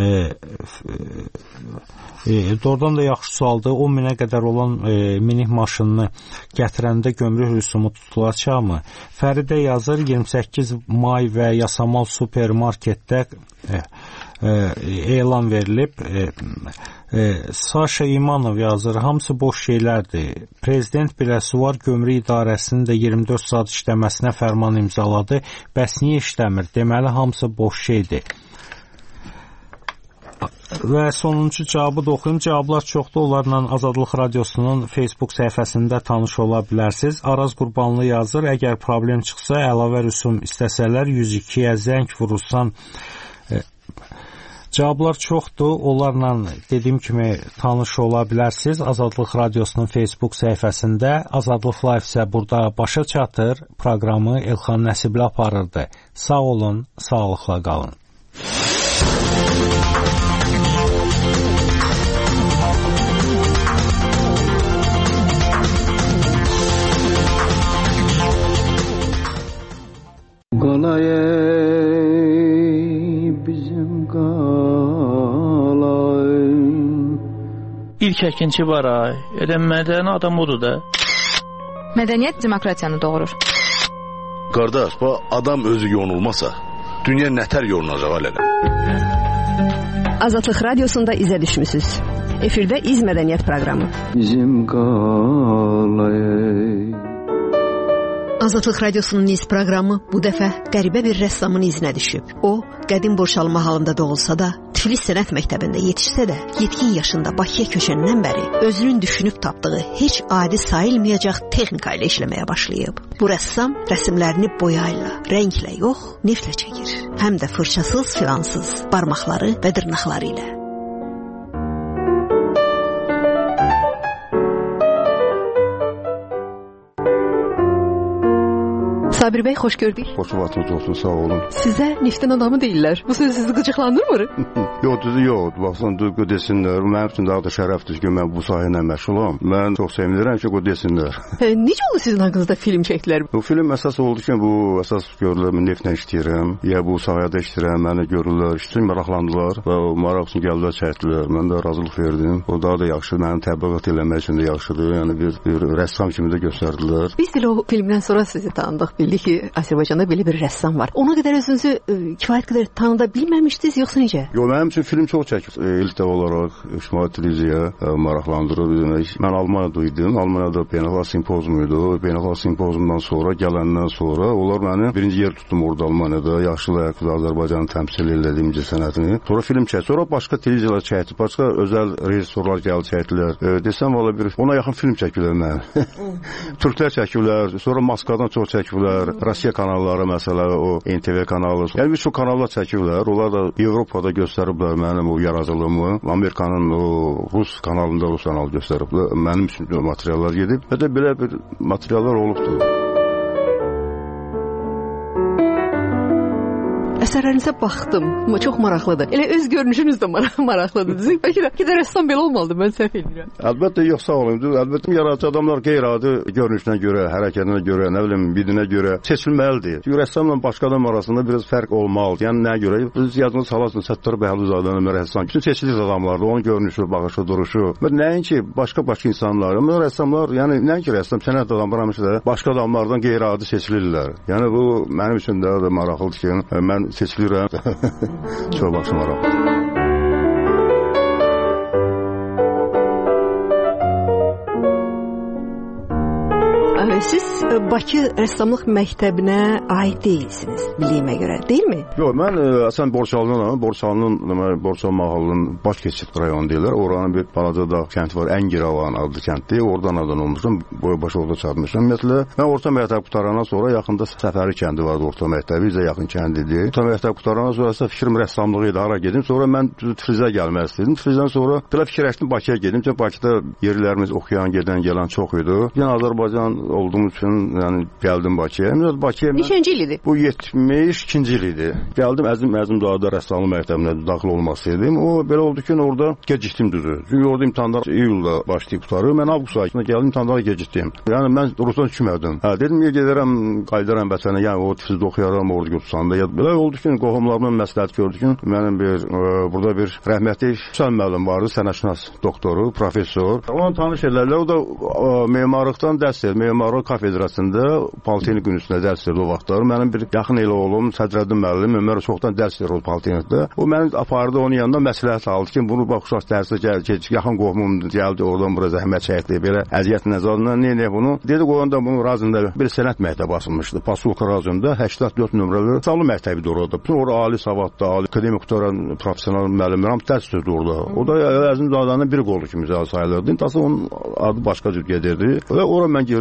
e, doğrudan da yaxşı sualdır. on minə qədər olan e, minik maşınını gətirəndə gömrük rüsumu tutulacaqmı? Fəridə yazır, iyirmi səkkiz may və Yasamal supermarketdə e, e, elan verilib. E, e, Saşa İmanov yazır, hamısı boş şeylərdir. Prezident biləsi var, gömrük idarəsinin də iyirmi dörd saat işləməsinə fərman imzaladı. Bəs niyə işləmir? Deməli, hamısı boş şeydir. Və sonuncu cavabı da oxuyum. Cavablar çoxdur. Onlarla Azadlıq Radiosunun Facebook səhifəsində tanış ola bilərsiniz. Araz Qurbanlı yazır, əgər problem çıxsa, əlavə rüsum istəsələr yüz ikiyə zəng vurursan, e, Cavablar çoxdur. Onlarla dediyim kimi tanış ola bilərsiniz. Azadlıq Radiosunun Facebook səhifəsində. Azadlıq Live isə burada başa çatır. Proqramı Elxan Nəsibli aparırdı. Sağ olun, sağlıqla qalın. Qalay bizim qalay. İlk əkinçi var ay. Elə mədəni adam odur da. Mədəniyyət demokratiyanı doğurur. Qardaş, bu adam özü yonulmasa, dünya nətər yonulacaq alələ? Azadlıq Radiosunda izə düşmüsünüz. Efirdə İz Mədəniyyət proqramı. Bizim qalay. Azadlıq Radiosunun iz proqramı bu dəfə qəribə bir rəssamın izinə düşüb. O, qədim Borçalma halında doğulsa da, Tiflis Sənət Məktəbində yetişsə də, yetkin yaşında Bakıya köçəndən bəri özünün düşünüb tapdığı heç adi sayılmayacaq texnika ilə işləməyə başlayıb. Bu rəssam rəsmlərini boyayla, rənglə yox, neftlə çəkir. Həm də fırçasız, filansız, barmaqları və dırnaqları ilə. Sabir bəy, xoş gördük. Xoş vaxtınız olsun, sağ olun. Sizə neftin adamı deyirlər. Bu söz sizi qıcıqlandırmır? Yox, düzü yox. Baxsan, düzü desinlər. Mənim üçün daha da şərəfdir ki, mən bu sahə ilə məşğulam. Mən çox sevinirəm ki, o desinlər. Hə, necə oldu sizin haqqınızda film çəkdilər? Bu film əsas oldu ki, bu əsas görürlər, mən neftlə işləyirəm. Ya bu sahədə işləyirəm, məni görürlər, işləyirəm, maraqlandılar və o maraq üçün gəldilər, çəkdilər. Mən də razılıq verdim. O daha da yaxşı, mənim təbliğat eləmək üçün də yaxşıdır. Yəni bir, bir rəssam kimi də göstərdilər. Biz də o filmdən sonra sizi tanıdıq, bildik ki, Azərbaycanda belə bir rəssam var. Ona qədər özünüzü e, kifayət qədər tanıda bilməmişdiniz, yoxsa necə? Yox, mənim üçün film çox çəkib. E, ilk dəfə olaraq ictimai televiziya e, maraqlandırır. Mən Almaniyada idim. Almaniyada beynəlxalq simpozum idi. Beynəlxalq simpozumdan sonra, gələndən sonra onlar məni birinci yer tutdum orada Almaniyada. Yaşlı ayaqlı Azərbaycanı təmsil etdiyim sənətini. Sonra film çəkdi. Sonra başqa televiziyalar çəkdi. Başqa özəl rejissorlar gəldi çəkdilər. E, desəm valla bir ona yaxın film çəkiblər mən. Türklər çəkiblər. Sonra Moskvadan çox çəkiblər. Rusiya kanalları məsələ, o N T V kanalı. Yəni bir çox kanallar çəkiblər. Onlar da Avropada göstəriblər mənim o yaradıcılığımı. Amerikanın o Rus kanalında Rus kanalı göstəriblər. Mənim üçün materiallar gedib. Və də belə bir materiallar olubdur. Əsərlərinizə baxdım. Çox maraqlıdır. Elə öz görünüşünüz də maraqlıdır. Bəlkə də, də rəssam belə olmalıdır, mən səhv edirəm. Əlbəttə, yox, sağ olun. Əlbəttə, yaradıcı adamlar qeyri-adi görünüşünə görə, hərəkətinə görə, nə bilim, bidinə görə seçilməlidir. Çünki rəssamla başqa adam arasında biraz fərq olmalıdır. Yəni, nəyə görə? Biz yadınız salarsınız, Səttar Bəhluzadənin rəssam. Bütün seçilir adamlardır. Onun görünüşü, baxışı, duruşu. Və nəinki başqa-başqa insanlar. Amma rəssamlar, yəni nəinki rəssam, sənət adamlar həmişə başqa adamlardan qeyri-adi seçilirlər. Yəni, bu mənim üçün də maraqlıdır ki, mən seçilirəm. Çox baxşı maraqlıdır. Siz Bakı Rəssamlıq Məktəbinə aid deyilsiniz, bildiyimə görə, deyilmi? Yox, mən əsən Borçalının, Borçalının, Borçal mahallının baş keçid rayonu deyirlər. Oranın bir balaca da kənd var, Əngiravan adlı kənddir. Oradan adan olmuşum, boyu başı orada çatmışım. Ümumiyyətlə, mən orta məktəb qutarandan sonra yaxında Səfəri kəndi vardı, orta məktəbi, bizə yaxın kənd idi. Orta məktəb qutarandan sonra isə fikrim rəssamlığı idi, hara gedim. Sonra mən Tiflisə gəlmək istədim. Tiflisdən sonra belə fikirləşdim, Bakıya gedim. Çünki Bakıda yerlərimiz oxuyan, gedən, gələn çox idi. Yəni Azərbaycan olduğum üçün yəni gəldim Bakıya. Bakıya neçənci il idi? Bu yetmiş ikinci il idi. Gəldim Əzim Əzimzadədə rəssamlıq məktəbinə daxil olmaq istədim. O belə oldu ki, orada gecikdim düzü. Çünki orada imtahanlar iyulda başlayıb qutarır. Mən avqust ayında gəldim, imtahanlara gecikdim. Yəni mən Ruslan düşmədim. Hə, dedim ya gedərəm, qayıdaram vətənə. Yəni o Tiflisdə oxuyaram, orada Gürcüstanda. Belə oldu ki, qohumlarımın məsləhət gördü ki, mənim bir e, burada bir rəhmətli Hüseyn müəllim vardı, sənətşünas doktoru, professor. Onu tanış edərlər. O da e, memarlıqdan dərs verir. Memarlıq kafedrasında Politexnik Universitetində dərs verir o vaxtlar. Mənim bir yaxın elə oğlum Sədrəddin müəllim Ömər çoxdan dərs verir o Politexnikdə. O məni apardı onun yanında məsləhət aldı ki, bunu bax uşaq dərsə gəl, yaxın qohumum gəldi, oradan bura zəhmət çəkdi, belə əziyyət nəzarından nə nə bunu. Dedi qoyanda bunu razında bir sənət məktəbi açılmışdı. Pasulka rayonunda səksən dörd nömrəli Sağlı məktəbidir orada. Bütün orada ali savadlı, ali akademik qutaran professional müəllimlər dərs verirdi orada. O da Əzimzadənin bir qolu kimi sayılırdı. Təsəvvür onun adı başqa cür gedirdi. Və ora mən girdim. Elə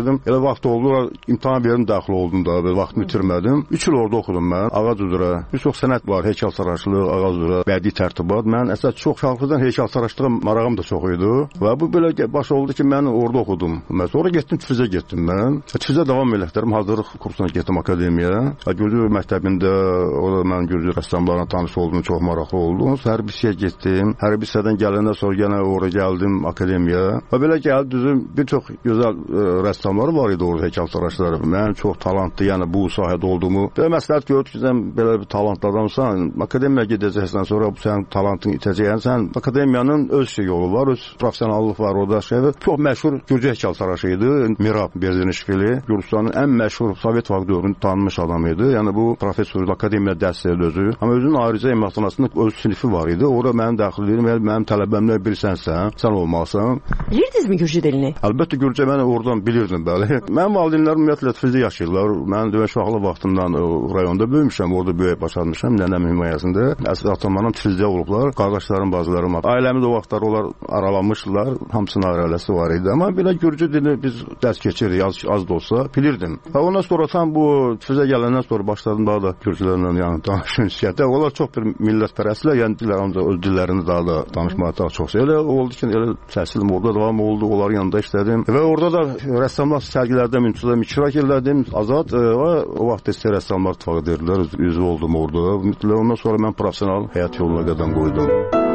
vaxt oldu, imtahan verim daxil oldum da, belə vaxtımı itirmədim. üç il orada oxudum mən, ağac üzrə. Bir çox sənət var, heykəltaraşlıq, ağac üzrə, bədii tərtibat. Mən əsas çox şaxlıdan heykəltaraşlığa marağım da çox idi. Və bu belə baş oldu ki, mən orada oxudum. Mən sonra getdim Tiflisə getdim mən. Tiflisə davam elətdirdim, hazırlıq kursuna getdim akademiyaya. Gürcü məktəbində orada mən Gürcü rəssamlarla tanış oldum, çox maraqlı oldum. Hərbi hissəyə getdim. Hərbi hissədən gələndən sonra yenə oraya gəldim akademiyaya. Və belə gəldi düzüm bir çox gözəl ə, rəssamlar var idi orada heykəltaraşlar. Mən çox talantlı, yəni bu sahədə olduğumu. Belə məsləhət gördü ki, sən belə bir talantlı adamsan, akademiyaya gedəcəksən, sonra bu sənin talantın itəcəksən. Sən akademiyanın öz şey yolu var, öz professionallıq var orada şey. Çox məşhur Gürcü heykəltaraşı idi, Mirab Berzinişvili. Gürcüstanın ən məşhur Sovet vaxt dövründə tanınmış adam idi. Yəni bu professor akademiyada dərs edirdi özü. Amma özünün ayrıca emlakxanasında öz sinifi var idi. Orada mənim daxil edim, mənim tələbəmlə bilsənsən, sən olmalısan. Bilirdinizmi Gürcü dilini? Əlbəttə Gürcə mən oradan bilirdim bəli. Mənim valideynlərim ümumiyyətlə Tiflisdə yaşayırlar. Mən də uşaqlıq vaxtından rayonda böyümüşəm, orada böyüyüb başlamışam, nənəm himayəsində. Əsl atamlarım Tiflisdə olublar, qardaşlarım, bacılarım. Ailəmiz o vaxtlar onlar aralanmışdılar, hamısının ailəsi var idi. Amma belə Gürcü dilini biz dərs keçiririk, az, az da olsa bilirdim. Və ondan sonra tam bu Tiflisə gələndən sonra başladım daha da Gürcülərlə yəni danışın istəyətdə. Onlar çox bir millətpərəstlər, yəni dillər ancaq öz dillərini daha da danışmağı daha çox şey. Elə oldu ki, elə təhsilim orada davam oldu, onların yanında işlədim. Və orada da rəssamlar sərgilərdə mümkün iştirak elədim. Azad və o vaxt istə rəssamlar ittifaqı deyirlər, üzvü oldum orada. Ondan sonra mən professional həyat yoluna qədəm qoydum.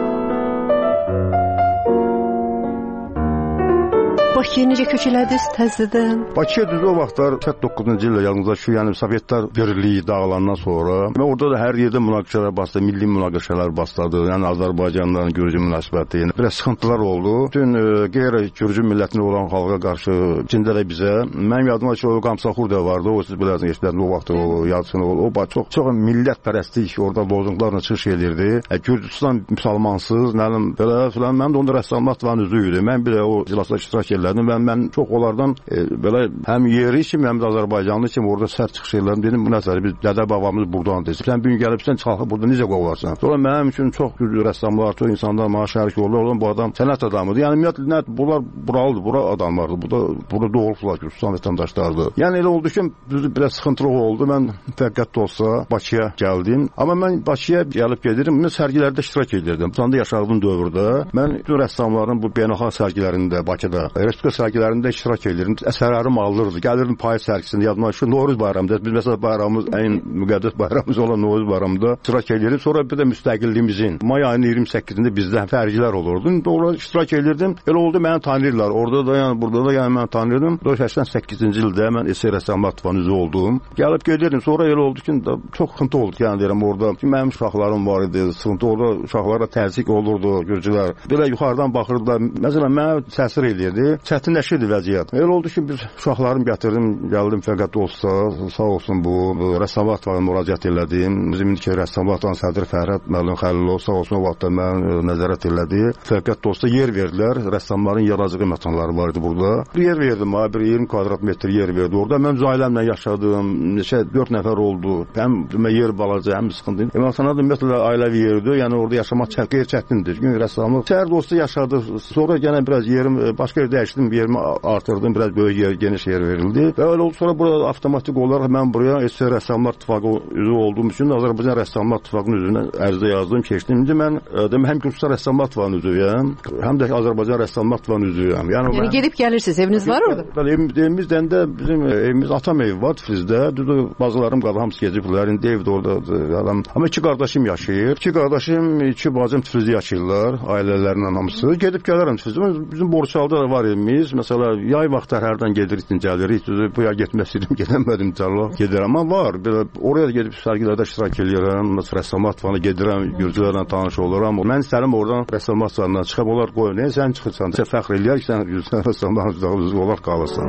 Bakıya necə köç elədiniz təzədən? Bakıya düz o vaxtlar səksən doqquzuncu ildə yalnızca şu, yəni Sovetlər birliyi dağılandan sonra və orada da hər yerdə münaqişələr başladı, milli münaqişələr başladı. Yəni Azərbaycanla Gürcü münasibəti, yəni biraz sıxıntılar oldu. Bütün e, qeyri-Gürcü millətində olan xalqa qarşı içində də bizə. Mənim yadıma ki, o Qamsaxur da vardı. O siz bilirsiniz, eşitdiniz o vaxt o yazısını o, o çox çox millətpərəstlik orada lozunqlarla çıxış edirdi. E, Gürcüstan müsəlmansız, nəlim belə filan. Mən də onda rəssamlar van üzvü idim. Mən belə o iclasda iştirak edirdim. Mən, mən çox onlardan e, belə həm yeri kimi, həm də Azərbaycanlı kimi orada sərt çıxış edirdim. Dedim, bu nəsələ biz dədə babamız buradan desin. Sən bir gün gəlibsən, çıxalıb burada necə qovarsan? Sonra mənim üçün çox güclü rəssamlar, çox insanlar mənə şərik oldular. Olan bu adam sənət adamıdır. Yəni ümumiyyətlə bunlar buralıdır, bura adamlardır. Burada burada doğulublar Gürcüstan vətəndaşlarıdır. Yəni elə oldu ki, biraz sıxıntılı oldu. Mən fəqət də olsa Bakıya gəldim. Amma mən Bakıya gəlib gedirdim. Mən sərgilərdə iştirak edirdim. Bursanda yaşadığım dövrdə mən bütün rəssamların bu beynəlxalq sərgilərində Bakıda Respublika sərgilərində iştirak edirdim. Əsərlərim alırdı. Gəlirdim payız sərgisində, yadıma şu Novruz bayramında. Biz məsələn bayramımız ən müqəddəs bayramımız olan Novruz bayramında iştirak edirdim. Sonra bir də müstəqilliyimizin may ayının iyirmi səkkizində bizdə sərgilər olurdu. Orada iştirak edirdim. Elə oldu məni tanıyırlar. Orada da yəni burada da yəni mən tanıyırdım. səksən səkkizinci ildə mən S S R Rəssamlar İttifaqının üzvü oldum. Gəlib gedirdim. Sonra elə oldu ki, çox sıxıntı oldu yəni deyirəm orada. Mənim uşaqlarım var idi. Sıxıntı orada uşaqlara təzyiq olurdu Gürcülər. Belə yuxarıdan baxırdılar. Məsələn mənə təsir edirdi. Çətinləşirdi vəziyyət. Elə oldu ki, bir uşaqlarım gətirdim, gəldim fəqət olsa, sağ olsun bu, bu rəssamlar İttifaqına müraciət elədim. Bizim indiki rəssamlar İttifaqının sədri Fərhad müəllim Xəlilov sağ olsun o vaxtda mən nəzarət elədi. Fəqət olsa yer verdilər. Rəssamların yaradıcı məkanları var idi burada. Bir yer verdim, bir iyirmi kvadrat metr yer verdi orada. Mən öz ailəmlə yaşadım. Neçə dörd nəfər oldu. Həm yer balaca, həm sıxıntı. Əməxanada ümumiyyətlə ailəvi yerdir. Yəni orada yaşamaq qeyri çətindir. Çünki rəssamlıq şəhər dostu yaşadı. Sonra yenə biraz yerim başqa yerdə dəyişdim, yerimi artırdım, biraz böyük yer, geniş yer verildi. Və öyle oldu sonra burada avtomatik olaraq mən buraya S S R Rəssamlar İttifaqı üzvü olduğum üçün Azərbaycan Rəssamlar İttifaqının üzvünə ərizə yazdım, keçdim. İndi mən demək həm Gürcüstan Rəssamlar İttifaqının üzvüyəm, həm də Azərbaycan Rəssamlar İttifaqının üzvüyəm. Yəni, yəni mən, gedib gəlirsiniz, eviniz var orada? Evimiz, evimizdən də bizim evimiz atam evi var Tiflisdə. Düzdür, bacılarım qaldı, hamısı gediblər. İndi evdə orada adam. Amma iki qardaşım yaşayır. İki qardaşım, iki bacım Tiflisdə yaşayırlar, ailələrlə hamısı. Gedib gələrəm Tiflisdə. Bizim Borçalda da var evimiz. Məsələ yay vaxtlar hərdən gedirik, gəlirik. Bu ya getmək istəyirəm, gedəmədim inşallah. Gedirəm, amma var. Belə oraya da gedib sərgilərdə iştirak edirəm. Məsələn, Rəssamlar İttifaqına gedirəm, Gürcülərlə tanış oluram. Mən istərəm oradan Rəssamlar İttifaqından çıxıb onlar qoyun. Nə sən çıxırsan? Sən fəxr eləyər ki, sən Gürcüstan Rəssamlar İttifaqı olaraq qalırsan.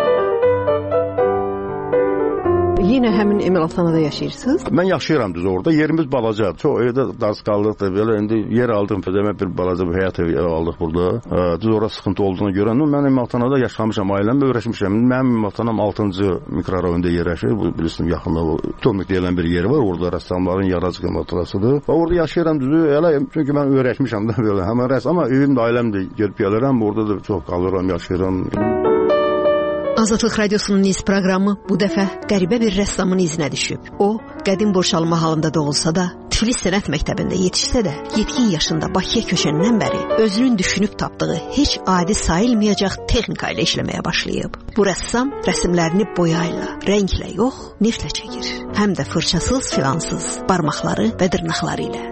Yenə həmin emalatxanada yaşayırsınız? Mən yaşayıram düz orada. Yerimiz balaca. Çox evdə darısqallıqdır. Belə indi yer aldım, demək bir balaca bir həyat evi aldıq burada. Düz orada sıxıntı olduğunu görən. Mən emalatxanada yaşamışam, ailəmlə öyrəşmişəm. Mənim emalatxanam altıncı mikrorayonda yerləşir. Bu bilirsiniz yaxında Tomik deyilən bir yer var. Orada rəssamların yaradıcı emalatxanasıdır. Və orada yaşayıram düzü. Elə çünki mən öyrəşmişəm də belə. Həmin rəs amma evim də ailəm də gəlib gəlirəm. Orada da çox qalıram, yaşayıram. Azadlıq Radiosunun iz proqramı bu dəfə qəribə bir rəssamın izinə düşüb. O, qədim boşalma halında doğulsa da, Tiflis Sənət Məktəbində yetişsə də, yetkin yaşında Bakıya köçəndən bəri özünün düşünüb tapdığı heç adi sayılmayacaq texnika ilə işləməyə başlayıb. Bu rəssam rəsmlərini boya ilə, rənglə yox, neftlə çəkir. Həm də fırçasız, filansız, barmaqları və dırnaqları ilə.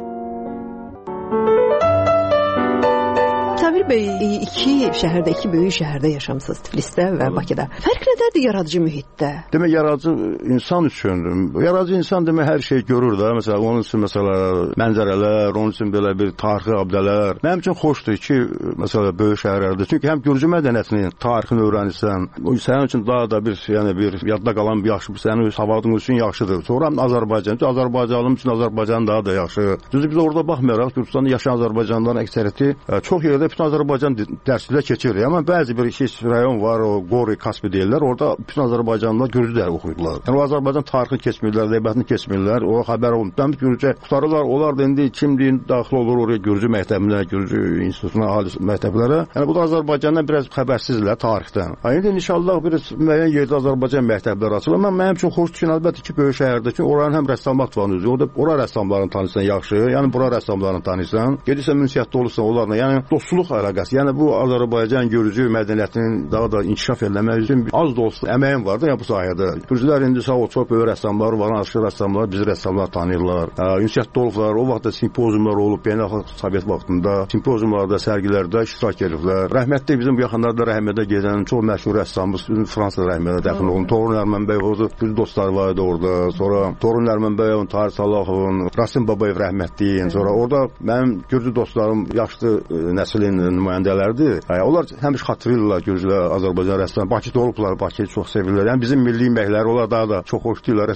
Sabir bəy, iki şəhərdə, iki böyük şəhərdə yaşamısınız, Tiflisdə və Bakıda. Fərq nədədir yaradıcı mühitdə? Demək, yaradıcı insan üçündür. Yaradıcı insan demək, hər şey görür də. Məsələn, onun üçün məsələ mənzərələr, onun üçün belə bir tarixi abidələr. Mənim üçün xoşdur ki, məsələ böyük şəhərlərdə. Çünki həm Gürcü mədəniyyətinin tarixini öyrənirsən, o sənin üçün daha da bir, yəni bir yadda qalan bir yaxşı, sənin savadın üçün yaxşıdır. Sonra Azərbaycan, çünki Azərbaycanlım üçün Azərbaycan daha da yaxşı. Düzdür, biz orada baxmayaraq, Gürcüstanda yaşayan Azərbaycanlıların əksəriyyəti çox yerdə bütün Azərbaycan dərsində keçir. Amma bəzi bir iki rayon var, o Qori, Kaspi deyirlər. Orada bütün Azərbaycanlılar Gürcü dərs oxuyurlar. Yəni o Azərbaycan tarixini keçmirlər, ədəbiyyatını keçmirlər. O xəbər olmur. Dəmir Gürcü qutarırlar. Onlar da indi kimliyin daxil olur oraya Gürcü məktəbinə, Gürcü institutuna, ali məktəblərə. Yəni bu da Azərbaycandan biraz xəbərsizlər tarixdən. İndi inşallah bir müəyyən yerdə Azərbaycan məktəbləri açılır. Amma mənim üçün xoşdur ki, əlbəttə ki, böyük şəhərdə ki, oranın həm rəssamlıq var özü. Orada ora rəssamlarını tanıyırsan yaxşı. Yəni bura rəssamlarını tanıyırsan. Gedirsən münsiyyətdə olursan onlarla. Yəni dostluq əlaqəsi. Yəni bu Azərbaycan Gürcü mədəniyyətinin daha da inkişaf etməsi üçün az da olsa əməyim var da ya bu sahədə. Gürcülər indi sağ ol çox böyük rəssamlar var, aşırı rəssamlar, bizi rəssamlar tanıyırlar. Ünsiyyətdə olublar, o vaxtda simpoziumlar olub, beynəlxalq Sovet vaxtında simpoziumlarda, sərgilərdə iştirak ediblər. Rəhmətli bizim bu yaxınlarda Rəhmədə gedən çox məşhur rəssamımız Fransız Rəhmədə dəfn olundu. Torun Ərmənbəyev orada bir dostlar var idi orada. Sonra Torun Ərmənbəyevin, Tahir Salahovun, Rasim Babayev rəhmətliyin. Sonra orada mənim Gürcü dostlarım yaşlı nəslin nümayəndələrdir. Onlar həmişə xatırlayırlar Gürcülər, Azərbaycan rəssamları. Bakıda olublar, Bakıyı çox sevirlər. Yəni bizim milli məhəlləri onlar daha da çox xoş deyirlər.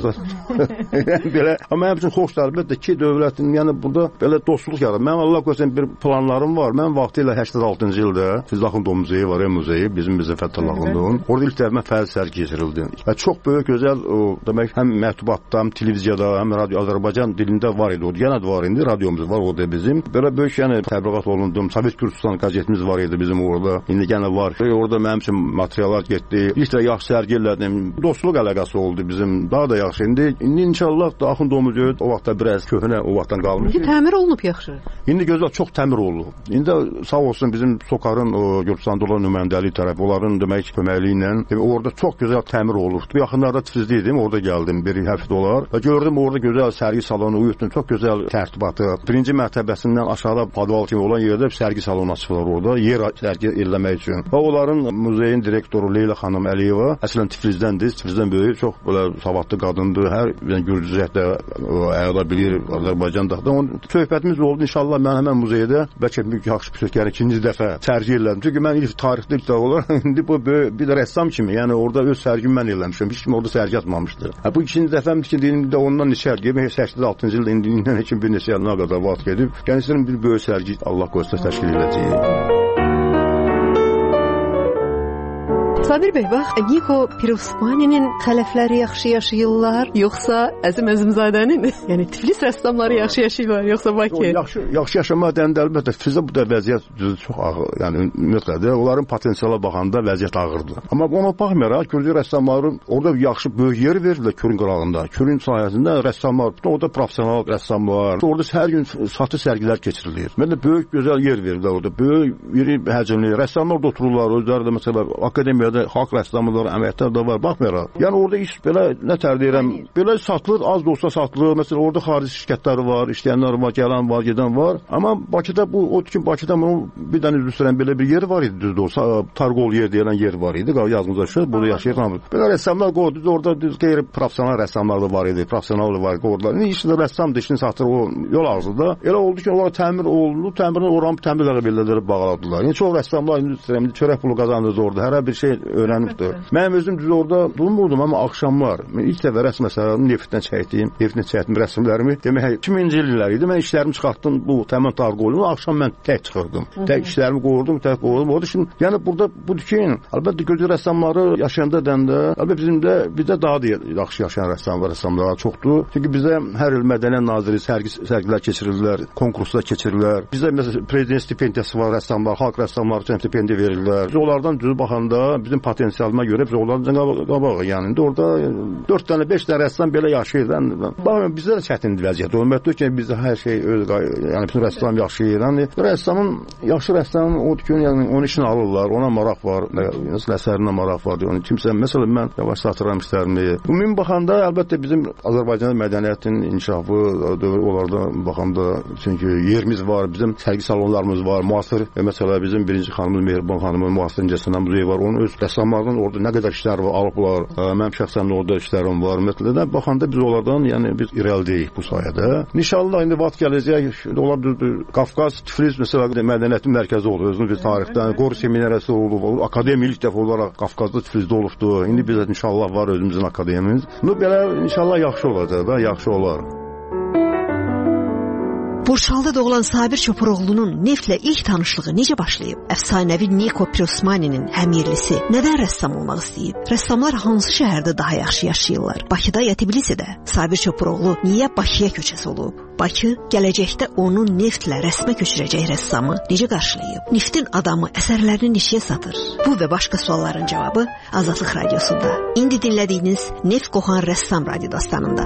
Yəni belə, amma mənim üçün xoşdur əlbəttə ki, dövlətin, yəni burada belə dostluq yaradır. Mənim Allah qoysun bir planlarım var. Mən vaxtilə səksən altıncı ildə Füzulaxundov muzeyi var, muzeyi, bizim bizə Fətəl Axundovun. Orada ilk dəfə fəal sərgi keçirildi. Və çox böyük gözəl o demək həm mətbuatda, həm televiziyada, həm radio Azərbaycan dilində var idi. O yenə də var indi, radiomuz var orada bizim. Belə böyük yəni təbliğat olundu. Sovet Gürcüstan qəzetimiz var idi bizim orada. İndi yenə var. Orada mənim üçün materiallar getdi. İlk də yaxşı sərgi elədim. Dostluq əlaqəsi oldu bizim. Daha da yaxşı. İndi, indi inşallah da Axundov muzeyi o vaxtda biraz köhnə o vaxtdan qalmış. İndi təmir olunub yaxşı. İndi gözəl çox təmir olunub. İndi sağ olsun bizim Sokarın o Gürcüstanda olan nümayəndəliyi tərəfi, onların demək köməkliyi ilə orada çox gözəl təmir olub. Bu yaxınlarda Tiflisdə idim, orada gəldim bir həftə olar və gördüm orada gözəl sərgi salonu, uyutdum, çox gözəl tərtibatı. Birinci mərtəbəsindən aşağıda podval kimi olan yerdə sərgi salonu açıblar orada, yer sərgi eləmək üçün. Və onların muzeyin direktoru Leyla xanım Əliyeva əslən Tiflisdəndir, Tiflisdən böyük, çox belə savadlı qadındır. Hər yəni Gürcüzətdə əla bilir, Azərbaycanda. Onun söhbətimiz oldu. İnşallah mən həmin muzeydə bəlkə yaxşı bir söhbət, yəni ikinci dəfə sərgi elədim. Çünki mən ilk tarixdə ilk dəfə olaraq indi bu bir də rəssam kimi, yəni orada öz sərgimi mən eləmişəm. Heç kim orada sərgi açmamışdı. Ha bu ikinci dəfəmdir ki, indi ondan neçə il gedib, səksən altıncı ildə indi indən heç kim bir neçə ilə qədər vaxt gedib. Yəni istəyirəm bir böyük sərgi Allah qoysa təşkil edəcəyik. Sabir bəy, bax, Niko Pirosmani'nin xələfləri yaxşı yaşayırlar, yoxsa Əzim Əzimzadənin? Yəni Tiflis rəssamları yaxşı yaşayırlar, yoxsa Bakı? Yaxşı, yaxşı yaşamaq deyəndə əlbəttə Tiflisdə bu da vəziyyət çox ağır, yəni ümumiyyətlə də onların potensiala baxanda vəziyyət ağırdır. Amma ona baxmayaraq Gürcü rəssamları orada yaxşı böyük yer verirlər Kürün qırağında. Kürün sayəsində rəssamlar, orada professional rəssamlar, orada hər gün satı sərgilər keçirilir. Mən də böyük gözəl yer verirlər orada. Böyük iri həcmli rəssamlar da otururlar, özləri də məsələn akademiyada xalq rəssamları, əməliyyatlar da var, baxmayaraq. Yəni orada iş belə nə tər deyirəm, belə satılır, az da olsa satılır. Məsələn, orada xarici şirkətləri var, işləyənlər var, gələn var, gedən var. Amma Bakıda bu, o ki, Bakıda bunun bir dənə üzr istəyirəm, belə bir yer var idi, düzdür olsa, Targol yer deyilən yer var idi, yazımıza düşür, burada yaşayır. Belə rəssamlar qoydu, düzdür, orada düz qeyri professional rəssamlar da var idi, professional da var idi, orada. İndi işdə rəssam dişini satır o yol ağzında. Elə oldu ki, onlara təmir olundu, təmirin oranı təmir ləqəbəlləri bağladılar. Yəni çox rəssamlar indi istəyirəm, çörək pulu qazandırdı orada, hər bir şey öyrənibdir. Mənim özüm düz orada durmurdum, amma axşamlar mən ilk dəfə rəsm məsələn neftdən çəkdim, neftdən çəkdim rəsmlərimi. Demək iki minci illər idi. Mən işlərimi çıxartdım bu təmin Targolunu. Axşam mən tək çıxırdım. Tək işlərimi qoyurdum, tək qoyurdum. Orada şimdi yəni burada budur ki, əlbəttə Gürcü rəssamları yaşayanda dəndə, əlbəttə bizim də bizdə daha da yaxşı yaşayan rəssamlar, rəssamlar çoxdur. Çünki bizdə hər il Mədəniyyət Naziri sərgi sərgilər keçirirlər, konkurslar keçirirlər. Bizdə məsələn prezident stipendiyası var rəssamlar, xalq rəssamları üçün stipendiya verirlər. Biz onlardan düz baxanda bizim bizim potensialıma görə biz onlardan qabağa, yəni indi orada dörd dənə, beş dənə rəssam belə yaşayır. Baxın, bizdə də çətindir vəziyyət. Ümumiyyətlə ki, bizdə hər şey öz, yəni bütün rəssam yaşayır. Yəni rəssamın, yaxşı rəssamın o gün yəni onun işini alırlar, ona maraq var, nəsə əsərinə maraq var. Yəni kimsə məsələn mən yavaş satıram işlərimi. Ümumi baxanda əlbəttə bizim Azərbaycan mədəniyyətinin inkişafı onlarda baxanda çünki yerimiz var, bizim sərgi salonlarımız var, müasir məsələ bizim birinci xanımız Mehriban xanımın müasir incəsənət muzeyi var. Onun öz rəssamlarının orada nə qədər işləri var, alıblar. Mənim şəxsən orada işlərim var. Ümumiyyətlə baxanda biz onlardan yəni biz irəlidəyik bu sayədə. İnşallah indi vaxt gələcək, ola bilər Qafqaz, Tiflis məsələ mədəniyyətin mərkəzi olur. Özünüz bir tarixdən Qor seminariyası olub, akademiya ilk dəfə olaraq Qafqazda, Tiflisdə olubdu. İndi bizə inşallah var özümüzün akademiyamız. Bu belə inşallah yaxşı olacaq da, yaxşı olar. Burçalda doğulan Sabir Çopuroğlu'nun neftlə ilk tanışlığı necə başlayıb? Əfsanəvi Niko Pirosmani'nin həmirlisi nədən rəssam olmaq istəyib? Rəssamlar hansı şəhərdə daha yaxşı yaşayırlar? Bakıda ya Tbilisidə? Sabir Çopuroğlu niyə Bakıya köçəs olub? Bakı gələcəkdə onu neftlə rəsmə köçürəcək rəssamı necə qarşılayıb? Neftin adamı əsərlərini neçəyə satır? Bu və başqa sualların cavabı Azadlıq Radiosunda. İndi dinlədiyiniz Neft qoxan rəssam radio dastanında.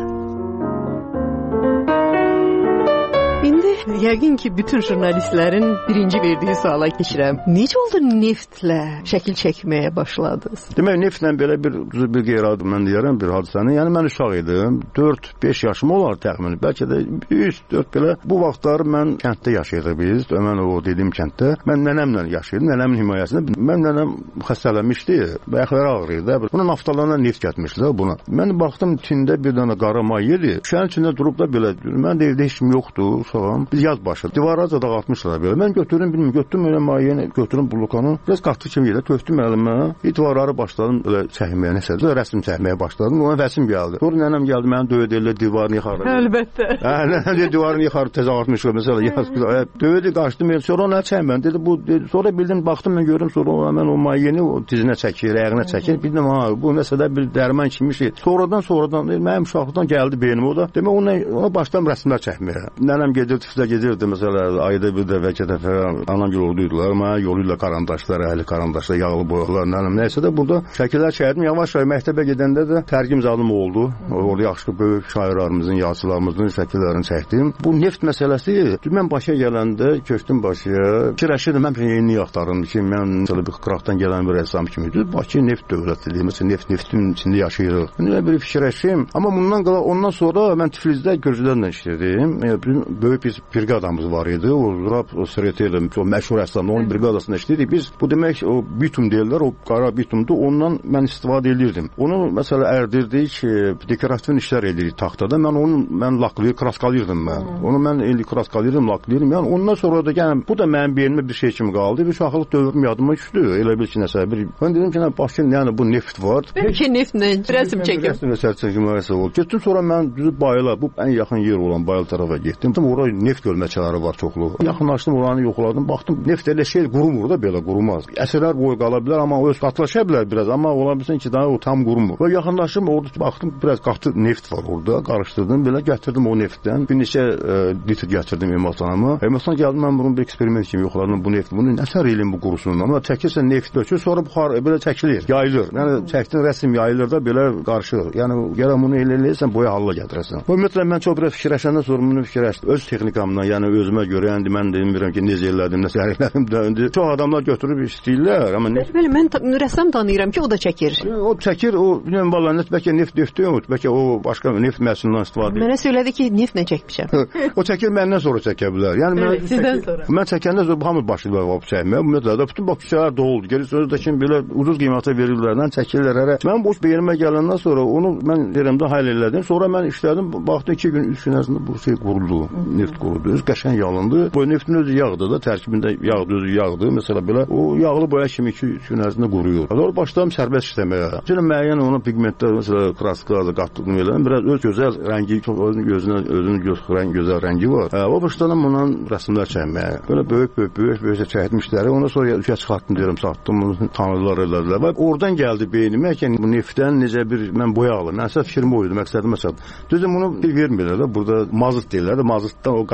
İndi yəqin ki, bütün jurnalistlərin birinci verdiyi suala keçirəm. Necə oldu neftlə şəkil çəkməyə başladınız? Demək, neftlə belə bir, bir qeyri-adi mən deyərəm bir hadisəni. Yəni, mən uşaq idim. dörd beş yaşım olar təxmin. Bəlkə də üç dörd belə. Bu vaxtlar mən kənddə yaşayırdıq biz. Mən o dediyim kənddə. Mən nənəmlə yaşayırdım. Nənəmin himayəsində. Mən nənəm xəstələnmişdi. Ayaqları ağrıydı. Bunun naftalarına neft gətmişdilər buna. Mən baxdım, içində bir dənə qara may yedi. Şəhərin içində durub da belə. Mən də evdə heç kim yoxdur. Sağam. Biz yaz başladı. Divaraca dağıtmışlar belə. Mən götürüm, bilmirəm, götürdüm elə mayəni, götürüm bulukanı. Biraz qatı kimi yerə tökdüm əlimə. Divarları başladım elə çəkməyə, nəsə, rəsm çəkməyə başladım. Ona vəsim gəldi. Sonra nənəm gəldi, məni döydü, elə divarını yıxardı. Əlbəttə. Hə, nənəm dedi, divarını yıxardı, tez ağartmışlar məsələ. Döydü, qaçdım, sonra ona çəkməm. Dedi, bu, dedi, sonra bildim, baxdım, mən görüm, sonra mən o mayəni o dizinə çəkir, ayağına çəkir. Bildim, ha, bu nəsə də bir dərman kimi şey. Sonradan, sonradan, mənim uşaqlıqdan gəldi beynim o da. Demək, ona, ona başladım rəsmlər çəkməyə. Nənəm gedirdi, tiflə gedirdi, məsələ, ayda bir dəfə, iki dəfə anam yoluydular, mənə yoluyla karandaşlar, əhli karandaşlar, yağlı boyalar, nənəm, nəysə də burada şəkillər çəkdim. Yavaş-yavaş məktəbə gedəndə də tərgim zadım oldu. Orada yaxşı böyük şairlərimizin, yazıçılarımızın şəkillərini çəkdim. Bu neft məsələsi, mən Bakıya gələndə, köçdüm Bakıya, fikirləşirdim, mən yeni yaxtarım ki, mən məsələ bir qıraqdan gələn bir rəssam kimidir. Bakı neft dövlətidir, məsələn, neft, neftin içində yaşayırıq. Nə bir fikirləşim, amma bundan qala, ondan sonra mən Tiflisdə Gürcülərlə işlədim. Böyük bir briqadamız var idi. O Zurab Sreteli, o məşhur rəssamın onun briqadasında işlədik. Biz bu demək o bitum deyirlər, o qara bitumdur. Ondan mən istifadə edirdim. Onu məsələ ərdirdik, dekorativ işlər edirdik taxtada. Mən onu mən laklayır, kraskalıyırdım mən. Onu mən eli kraskalıyırdım, laklayırdım. Yəni ondan sonra da yəni bu da mənim beynimə bir şey kimi qaldı. Bir uşaqlıq dövrüm yadıma düşdü. Elə bil ki, nəsə bir. Mən dedim ki, Bakı yəni bu neft var. Bəlkə neftlə rəsm çəkim. Rəsm çəkim oldu. Getdim sonra mən düzü Bayıla, bu ən yaxın yer olan Bayıl tərəfə getdim. Orada neft gölməçələri var çoxlu. Yaxınlaşdım, oranı yoxladım. Baxdım, neft elə şey qurumur da belə qurumaz. Əsrlər boyu qala bilər, amma öz qatlaşa bilər biraz, amma ola bilsin ki, daha o tam qurumur. Və yaxınlaşdım, orada baxdım, biraz qatı neft var orada. Qarışdırdım, belə gətirdim o neftdən. Bir neçə e, litr gətirdim emasanama. Emasan gəldim, mən bunun bir eksperiment kimi yoxladım bu neft. Bunu nətər elin bu qurusun? Amma çəkirsən neft dökür, sonra buxar belə çəkilir, yayılır. Yəni çəkdin rəsm yayılır da belə qarışır. Yəni gələn bunu elə eləyirsən, boya halına gətirəsən. Ümumiyyətlə mən çox biraz fikirləşəndən sonra bunu fikirləşdim. Öz texnikamdan, yəni özümə görə, yəni mən demirəm ki, necə elədim, nəsə elədim də indi. Çox adamlar götürüb istəyirlər, amma neft. Belə mən rəssam tanıyıram ki, o da çəkir. O çəkir, o bilmirəm vallahi net bəlkə neft döftü, bəlkə o başqa neft məhsulundan istifadə edir. Mənə söylədi ki, neftlə çəkmişəm. O çəkir məndən sonra çəkə bilər. Yəni mən evet, sizdən sonra. Mən çəkəndən sonra hamı başlayırlar o çəkməyə. Ümumiyyətlə də bütün bakışlar doldu. Geri sözdə ki, belə ucuz qiymətə verirlərdən çəkirlər hərə. Mən bu beynimə gələndən sonra onu mən yerimdə həll elədim. Sonra mən işlədim. Baxdım iki gün, üç gün ərzində bu şey quruldu. Neft quruldu. Öz qəşəng yalındı. Bu neftin özü yağdır da, tərkibində yağdır, özü yağdır. Məsələ belə o yağlı boya kimi iki üç gün ərzində quruyur. Sonra başladım sərbəst işləməyə. Şimdi müəyyən ona pigmentlər, məsələ kraska qatdım elədim. Biraz öz gözəl rəngi, çox özünün gözünə, özünün göstərən gözəl rəngi var. Hə, o başladım bundan rəsmlər çəkməyə. Belə böyük böyük böyük böyük çəkmişləri. Ondan sonra üçə çıxartdım deyirəm, satdım, bunu tanıdılar elədilər. Və oradan gəldi beynimə ki, bu neftdən necə bir mən boya alım. Mən əsas fikrim o idi, məqsədim məsəl. Düzdür, bunu bir vermirlər də. Burada mazut deyirlər də, mazutdan o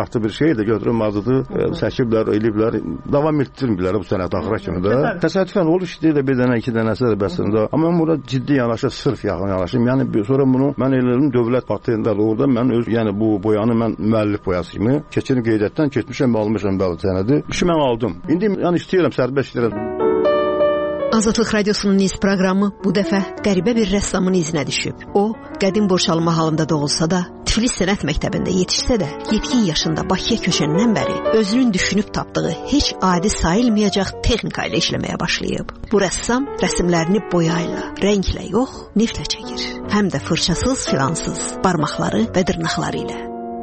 maraqlı bir şey də götürüb mazıdı, çəkiblər, eliblər, davam etdirmirlər bu sənət axıra kimi də. Təsadüfən oldu ki, də bir dənə, iki dənəsə də bəsində. Amma mən buna ciddi yanaşıb, sırf yaxın yanaşım. Yəni sonra bunu mən elədim dövlət partiyasında da orada mən öz, yəni bu boyanı mən müəllif boyası kimi keçirim qeydiyyatdan keçmişəm, almışam bəli sənədi. İşi mən aldım. İndi yəni istəyirəm, sərbəst istəyirəm. Azadlıq Radiosunun iz proqramı bu dəfə qəribə bir rəssamın izinə düşüb. O, qədim Borçalma halında doğulsa da, Tiflis Sənət Məktəbində yetişsə də, yetkin yaşında Bakıya köçəndən bəri özünün düşünüb tapdığı heç adi sayılmayacaq texnika ilə işləməyə başlayıb. Bu rəssam rəsmlərini boya ilə, rənglə yox, neftlə çəkir. Həm də fırçasız, filansız, barmaqları və dırnaqları ilə.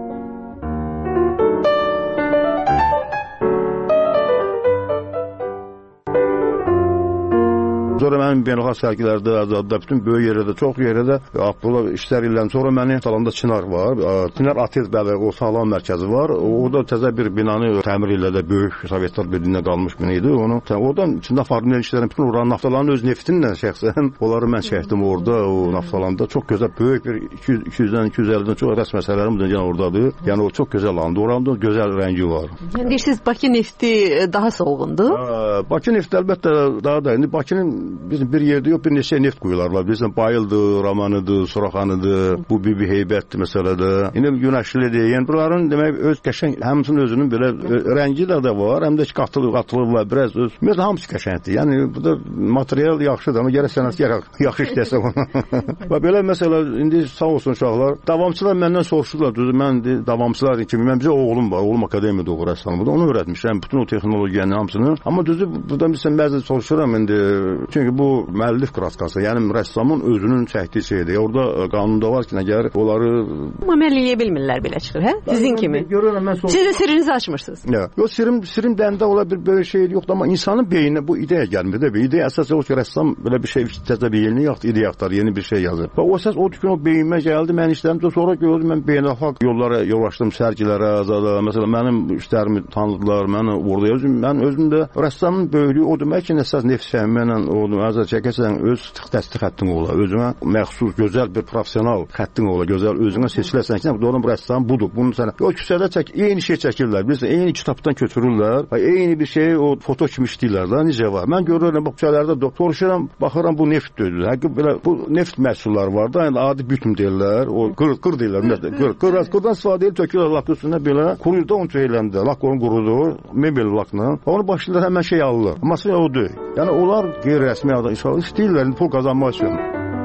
Sonra mənim beynəlxalq sərgilərdə, azadda, bütün böyük yerlərdə, çox yerlərdə Abdullah işlər ilə sonra mənim salonda Çınar var. Çınar Atel bəli, o sağlam mərkəzi var. Orada təzə bir binanı təmir ilə də böyük Sovetlər Birliyində qalmış bina idi. Onu oradan içində farmel işlərin bütün oranın naftaların öz neftinlə şəxsən onları mən çəkdim orada, o naftalanda. Çox gözəl, böyük bir iki yüzdən iki yüz əllidən çox rəsm əsərlərim də yəni ordadır. Yəni o çox gözəl landı. Oranda gözəl rəngi var. Yəni deyirsiniz Bakı nefti daha solğundur? Bakı nefti əlbəttə daha da. İndi Bakının bizim bir yerdə yox, bir neçə neft quyular var. Bilirsən, Bayıldır, Ramanıdır, Suraxanıdır, bu Bibi Heybətdir məsələdə. İndi Günəşlidir. Yəni bunların demək öz qəşəng, həmçinin özünün belə rəngi də var, həm də ki qatılıb, qatılıblar biraz öz. Ümumiyyətlə hamısı qəşəngdir. Yəni bu da material yaxşıdır, amma gərək sənətkar yaxşı işləsə bunu. Və belə məsələ indi sağ olsun uşaqlar. Davamçılar məndən soruşdular, düzdür, mən davamçılar kimi mən bizə oğlum var, oğlum akademiyada oxuyur Rəssamlıqda. Onu öyrətmişəm, bütün o texnologiyanın hamısını. Amma düzdür, buradan bilsən bəzən soruşuram indi. Çünki bu müəllif kraskası, yəni rəssamın özünün çəkdiyi şeydir. Orada qanunda var ki, əgər onları əməl eləyə bilmirlər belə çıxır, hə? Sizin kimi. Görürəm mən. Siz də sirrinizi açmırsınız. Yox, sirim sirim dəndə ola bir böyle şey yoxdur, amma insanın beyninə bu ideya gəlmir də. İdeya əsas o ki, rəssam belə bir şey təzə bir yeni yaxdı, ideya yaxtar, yeni bir şey yazır. Və o əsas o ki, o beynimə gəldi, mən işlədim, sonra gördüm mən beynəlxalq yollara yollaşdım, sərgilərə, azada. Məsələn, mənim işlərimi tanıdılar, məni orada özüm, mən özüm də rəssamın böyüklüyü o demək ki, əsas neft fəhmiylə o azad çəkəsən öz təsdiq xəttin ola, özünə məxsus gözəl bir professional xəttin ola, gözəl özünə seçiləsən ki, doğrudan bu rəssam budur. Bunu sənə o küçədə çək, eyni şey çəkirlər. Bilirsən, eyni kitabdan götürürlər və eyni bir şey o foto kimi işləyirlər da, necə var. Mən görürəm bu küçələrdə soruşuram, baxıram bu neft dözdür. Həqiqi belə bu neft məhsulları var da, yəni adi bütün deyirlər, o qır qır deyirlər, ümumiyyətlə qır qır qırdan istifadə edib tökürlər lak üstünə belə, quruyur da onu söyləndə, lak onu qurudur, mebel lakla. Onu başlayırlar həmin şey alırlar. Amma sən o deyil. Yəni onlar qeyri-rəsmi adam işləyirlər, pul qazanmaq üçün.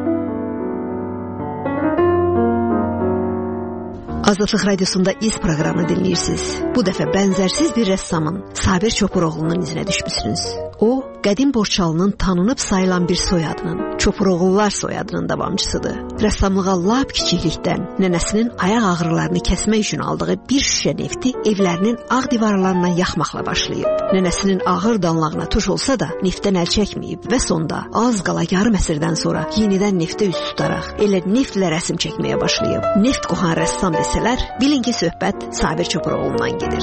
Azadlıq Radiosunda iz proqramını dinləyirsiniz. Bu dəfə bənzərsiz bir rəssamın Sabir Çopuroğlu'nun izinə düşmüsünüz. O, qədim Borçalının tanınıb sayılan bir soyadının, Çopuroğlular soyadının davamçısıdır. Rəssamlığa lap kiçiklikdən nənəsinin ayaq ağrılarını kəsmək üçün aldığı bir şüşə nefti evlərinin ağ divarlarına yaxmaqla başlayıb. Nənəsinin ağır danlağına tuş olsa da neftdən əl çəkməyib və sonda az qala yarım əsrdən sonra yenidən neftə üst tutaraq elə neftlə rəsm çəkməyə başlayıb. Neft qoxan rəssam desələr, bilin ki, söhbət Sabir Çopuroğlu'ndan gedir.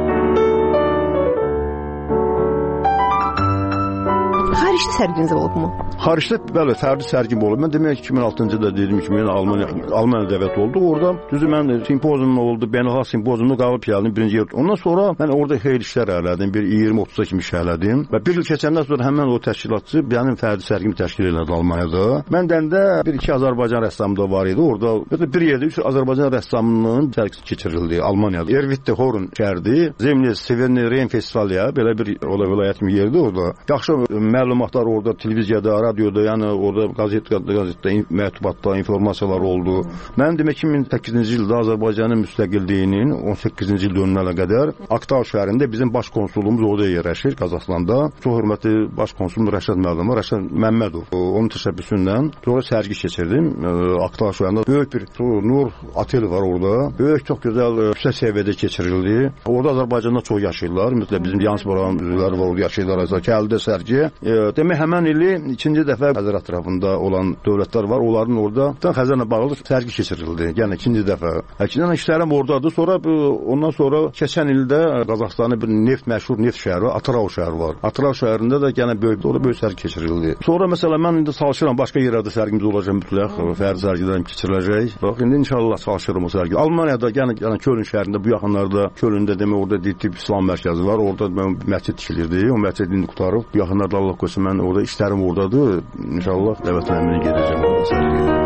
Xaricdə sərginiz olubmu? Xaricdə bəli, fərdi sərgim olub. Mən demək iki min altıncı da dedim ki, mən Almaniya Almaniya dəvət oldu. Orada düzü mən simpoziyum oldu, beynəlxalq simpoziyumda qalıb gəldim birinci yer. Ondan sonra mən orada xeyli işlər elədim. Bir iyirmi otuz kimi iş elədim. Və bir il keçəndən sonra həmin o təşkilatçı mənim fərdi sərgimi təşkil elədi Almaniyada. Məndən də bir iki Azərbaycan rəssamı da var idi orada. Və bir yerdə üç Azərbaycan rəssamının sərgisi keçirildi Almaniyada. Erwitte Horn şəhəri, Zemli Severny Rein festivalı, belə bir vilayət kimi yerdə orada. Yaxşı məlumatlar orada televiziyada, radioda, yəni orada qazet qəzetdə, mətbuatda informasiyalar oldu. Mən demək iki min səkkizinci ildə Azərbaycanın müstəqilliyinin on səkkizinci il dönümünə qədər Aktau şəhərində bizim baş konsulluğumuz orada yerləşir, Qazaxstanda. Çox hörmətli baş konsulum Rəşad müəllim, Rəşad Məmmədov. Onun təşəbbüsündən sonra sərgi keçirdim. Aktau şəhərində böyük bir Nur oteli var orada. Böyük, çox gözəl yüksək səviyyədə keçirildi. Orada Azərbaycanda çox yaşayırlar. Ümumiyyətlə bizim diasporanın üzvləri var, orada yaşayırlar. Gəldi sərgi. E, demək həmin ili ikinci dəfə Xəzər ətrafında olan dövlətlər var. Onların orada Xəzərlə bağlı sərgi keçirildi. Yəni ikinci dəfə. Əkinən işlərim oradadır. Sonra ondan sonra keçən ildə Qazaxıstanın bir neft məşhur neft şəhəri Atrau şəhəri var. Atrau şəhərində də yenə böyük orada böyük sərgi keçirildi. Sonra məsələn mən indi çalışıram başqa yerlərdə sərgimiz olacaq mütləq. Fərdi sərgidən keçiriləcək. Bax indi inşallah çalışıram o sərgi. Almaniyada yəni yəni Köln şəhərində bu yaxınlarda Kölndə demək orada tibb İslam mərkəzi var. Orada məscid tikilirdi. O məscid indi qurtarıb. Bu yaxınlarda Allah qoysun mən orada işlərim oradadır. İnşallah dəvətlərimə gedəcəm o sərgiyə.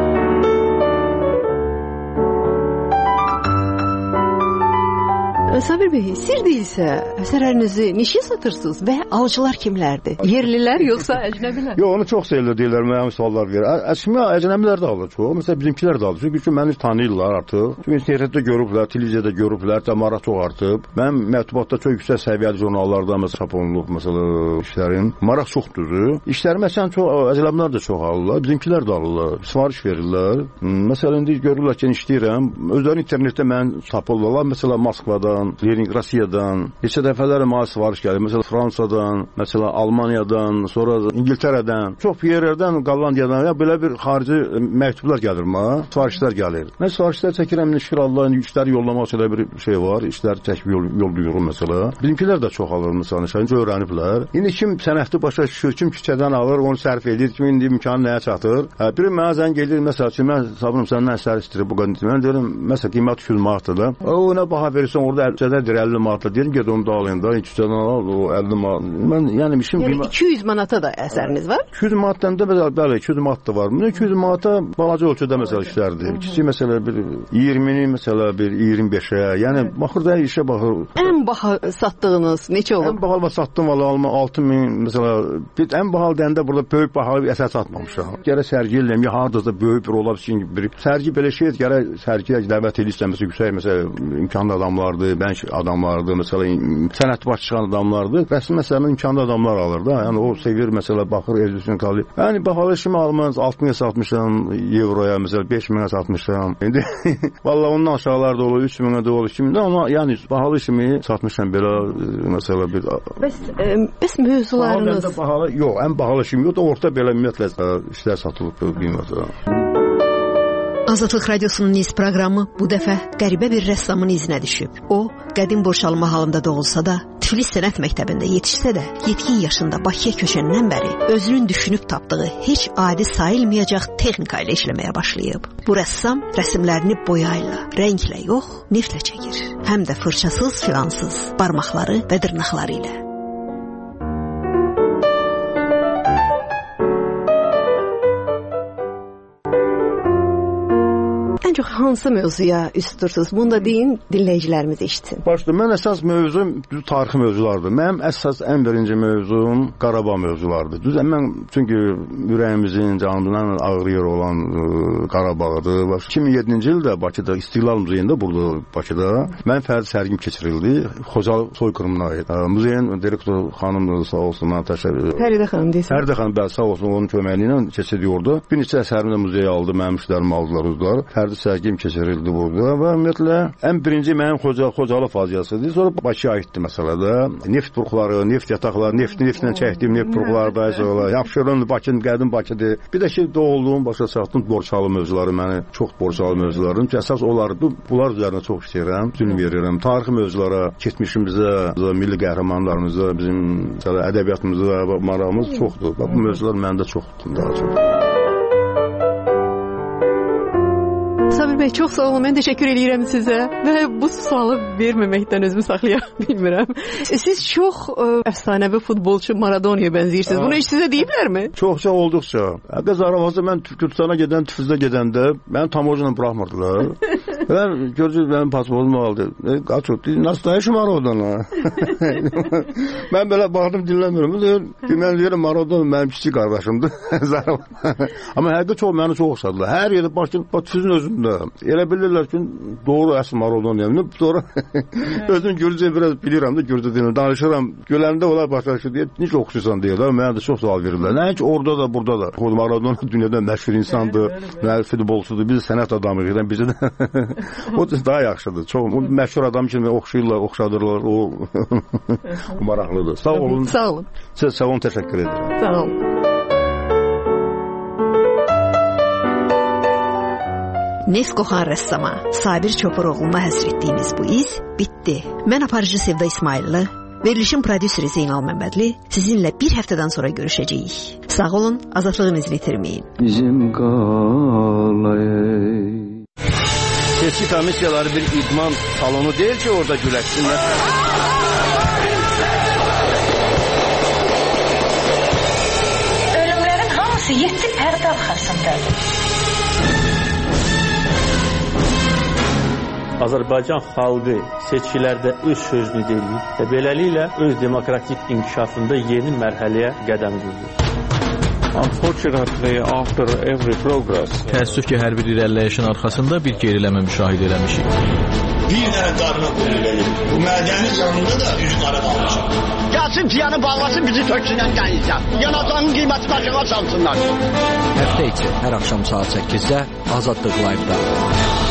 Sabir bəy, sir deyilsə, əsərlərinizi neçə satırsınız və alıcılar kimlərdir? Yerlilər yoxsa əcnəbilər? Yox, onu çox sayılır deyirlər, müəyyən suallar verir. Əslində əcnəbilər də alır çox. Məsələn, bizimkilər də alır. Çünki məni tanıyırlar artıq. Çünki internetdə görüblər, televiziyada görüblər, də maraq çox artıb. Mən mətbuatda çox yüksək səviyyəli jurnallarda məsələn çap olunub, məsələn, işlərim. Maraq çoxdur. İşləri məsələn çox əcnəbilər də çox alırlar, bizimkilər də alırlar. Sifariş verirlər. Məsələn, indi görürlər ki, işləyirəm. Özləri internetdə mən tapırlar. Məsələn, Moskvadan, Leningrad, Rusiyadan, neçə dəfələrlə mənə sifariş gəlir. Məsələn, Fransadan, məsələn, Almaniyadan, sonra İngiltərədən, çox yerlərdən, Qallandiyadan, ya belə bir xarici məktublar gəlir mənə, sifarişlər gəlir. Mən sifarişlər çəkirəm, şükür Allah, işləri yollamaq üçün bir şey var, işləri çəkib yol, yollayıram məsələn. Bizimkilər də çox alır məsələn, şəhəncə öyrəniblər. İndi kim sənətli başa düşür, kim küçədən alır, onu sərf edir, kim indi imkanı nəyə çatır. Hə, biri mənə zəng gedir, məsəl üçün mən sabırım səndən əsər istəyirəm bu qədər. Mən deyirəm, məsələn, qiymət yüz manatdır da. O nə baha verirsən orada küçədə əlli manatla deyirəm ki, onu da alayım da, küçədən al, o əlli manat. Mən yəni işim yəni iki yüz manata da əsəriniz var? iki yüz manatdan da bəli, iki yüz manat da var. Mən iki yüz manata balaca ölçüdə məsəl işlərdir. Kiçik məsələ bir iyirmini məsələ bir iyirmi beşə. Yəni baxır da işə baxır. Ən baha satdığınız neçə olub? Ən bahalı satdım valla alma altı min məsələ. Bir ən bahalı deyəndə burada böyük bahalı bir əsər satmamışam. Gərək sərgi eləyəm, ya hardasa böyük bir ola bilsin bir sərgi belə şey, gərək sərgiyə dəvət edirsən məsəl yüksək məsəl imkanlı adamlardır, bənk adamlardır, məsələn, sənət baş çıxan adamlardır. Rəsmi məsələn imkanlı adamlar alır da. Yəni o sevir məsələ baxır evlisin qalır. Yəni bahalı işimi almaz altı minə satmışam euroya, məsələn beş minə satmışam. İndi vallahi ondan aşağılarda olur, üç minə də olur, iki minə, amma yəni bahalı işimi satmışam belə məsələ bir. Bəs e, bəs mövzularınız bahalı, yox, ən bahalı işim yox da orta belə ümumiyyətlə işlər satılıb qiymətə. Azadlıq Radiosunun Niz proqramı bu dəfə qəribə bir rəssamın izinə düşüb. O, qədim Borçalma halında doğulsa da, Tiflis Sənət Məktəbində yetişsə də, yetkin yaşında Bakıya köçəndən bəri özünün düşünüb tapdığı heç adi sayılmayacaq texnika ilə işləməyə başlayıb. Bu rəssam rəsmlərini boya ilə, rənglə yox, neftlə çəkir. Həm də fırçasız, filansız, barmaqları və dırnaqları ilə. Ən çox hansı mövzuya üst tutursunuz? Bunu da deyin, dinləyicilərimiz eşitsin. Başda, mən əsas mövzum tarixi mövzulardır. Mənim əsas ən birinci mövzum Qarabağ mövzulardır. Düz, mən çünki ürəyimizin canından ağrıyır olan ə, Qarabağdır. iki min yeddinci ildə Bakıda, İstiqlal Muzeyində, burada Bakıda, mən fərdi sərgim keçirildi. Xocalı soyqırımına aid. Muzeyin direktoru xanım sağ olsun, mən təşəkkür edirəm. Fəridə xanım deyirsən. Fəridə xanım, bəli, sağ olsun, onun köməyi ilə keçirdi orada. Bir neçə əsərimi də muzeyə aldı, mənim işlərimi aldılar uzlar. Fərdi sərgim keçirildi burada və ümumiyyətlə ən birinci mənim Xocalı, Xocalı faciəsidir. Sonra Bakıya aiddir məsələdə. Neft buruqları, neft yataqları, neft neftlə çəkdiyim neft buruqları da sonra Yapşırın, Bakının qədim Bakıdır. Bir də ki, doğulduğum, başa çatdım Borçalı mövzuları məni çox Borçalı mövzularım ki, əsas onlardır. Bunlar üzərinə çox istəyirəm, üstün verirəm. Tarixi mövzulara, keçmişimizə, milli qəhrəmanlarımıza, bizim ədəbiyyatımıza marağımız çoxdur. Bu mövzular məndə çoxdur, daha çox. Sabir bəy, çox sağ olun. Mən təşəkkür edirəm sizə və bu sualı verməməkdən özümü saxlaya bilmirəm. Siz çox ə, əfsanəvi futbolçu Maradonaya bənzəyirsiniz. Bunu heç sizə deyiblərmi? Çox-çox olduqca. Qız arabası mən Türkistana gedən, Tiflisə gedəndə məni tamojla buraxmırdılar. Ben gördüm benim pasportumu aldı. E, kaç oldu? Nasıl yaşım Maradona? Ben böyle baktım dinlemiyorum. Diyor, ben diyorum Maradona benim küçük kardeşimdi. Ama her de çok beni çok oxşadılar. Her yerde başın Tiflisin özündə. Elə bilirlər ki, doğru əsl Maradona. Sonra özüm Gürcə biraz bilirəm də, Gürcə dilini danışıram. Güləndə onlar başlayır deyə, necə oxuyursan deyirlər. Mənə də çox sual verirlər. Nəinki orada da, burada da. Maradona dünyada məşhur insandır, futbolçudur, biz sənət adamıyıq. Bizə də o daha yaxşıdır. Çox məşhur adam kimi oxşayırlar, oxşadırlar. O maraqlıdır. Sağ olun. Sağ olun. Siz sağ olun, təşəkkür edirəm. Sağ olun. Neft qoxan rəssama Sabir Çopuroğlu'na həsr etdiyimiz bu iz bitdi. Mən aparıcı Sevda İsmailli, verilişin prodüseri Zeynal Məmmədli sizinlə bir həftədən sonra görüşəcəyik. Sağ olun, azadlığınızı itirməyin. Bizim qalay. Seçki komissiyaları bir idman salonu deyil ki, orada güləşsinlər. Ölümlərin hamısı yeddi pərdə arxasındadır. Azərbaycan xalqı seçkilərdə öz sözünü deyir və beləliklə öz demokratik inkişafında yeni mərhələyə qədəm qoyur. Unfortunately, after every progress, təəssüf ki, hər bir irəliləyişin arxasında bir geriləmə müşahidə eləmişik. Bir dənə qarına qulluq edir. Bu mədəni canında da üzqara qalmışıq. Gəlsin ciyanı bağlasın, bizi töksünən qənizlər. Yanacağın qiyməti başına çalsınlar. Həftə içi hər axşam saat səkkizdə Azadlıq Live-da.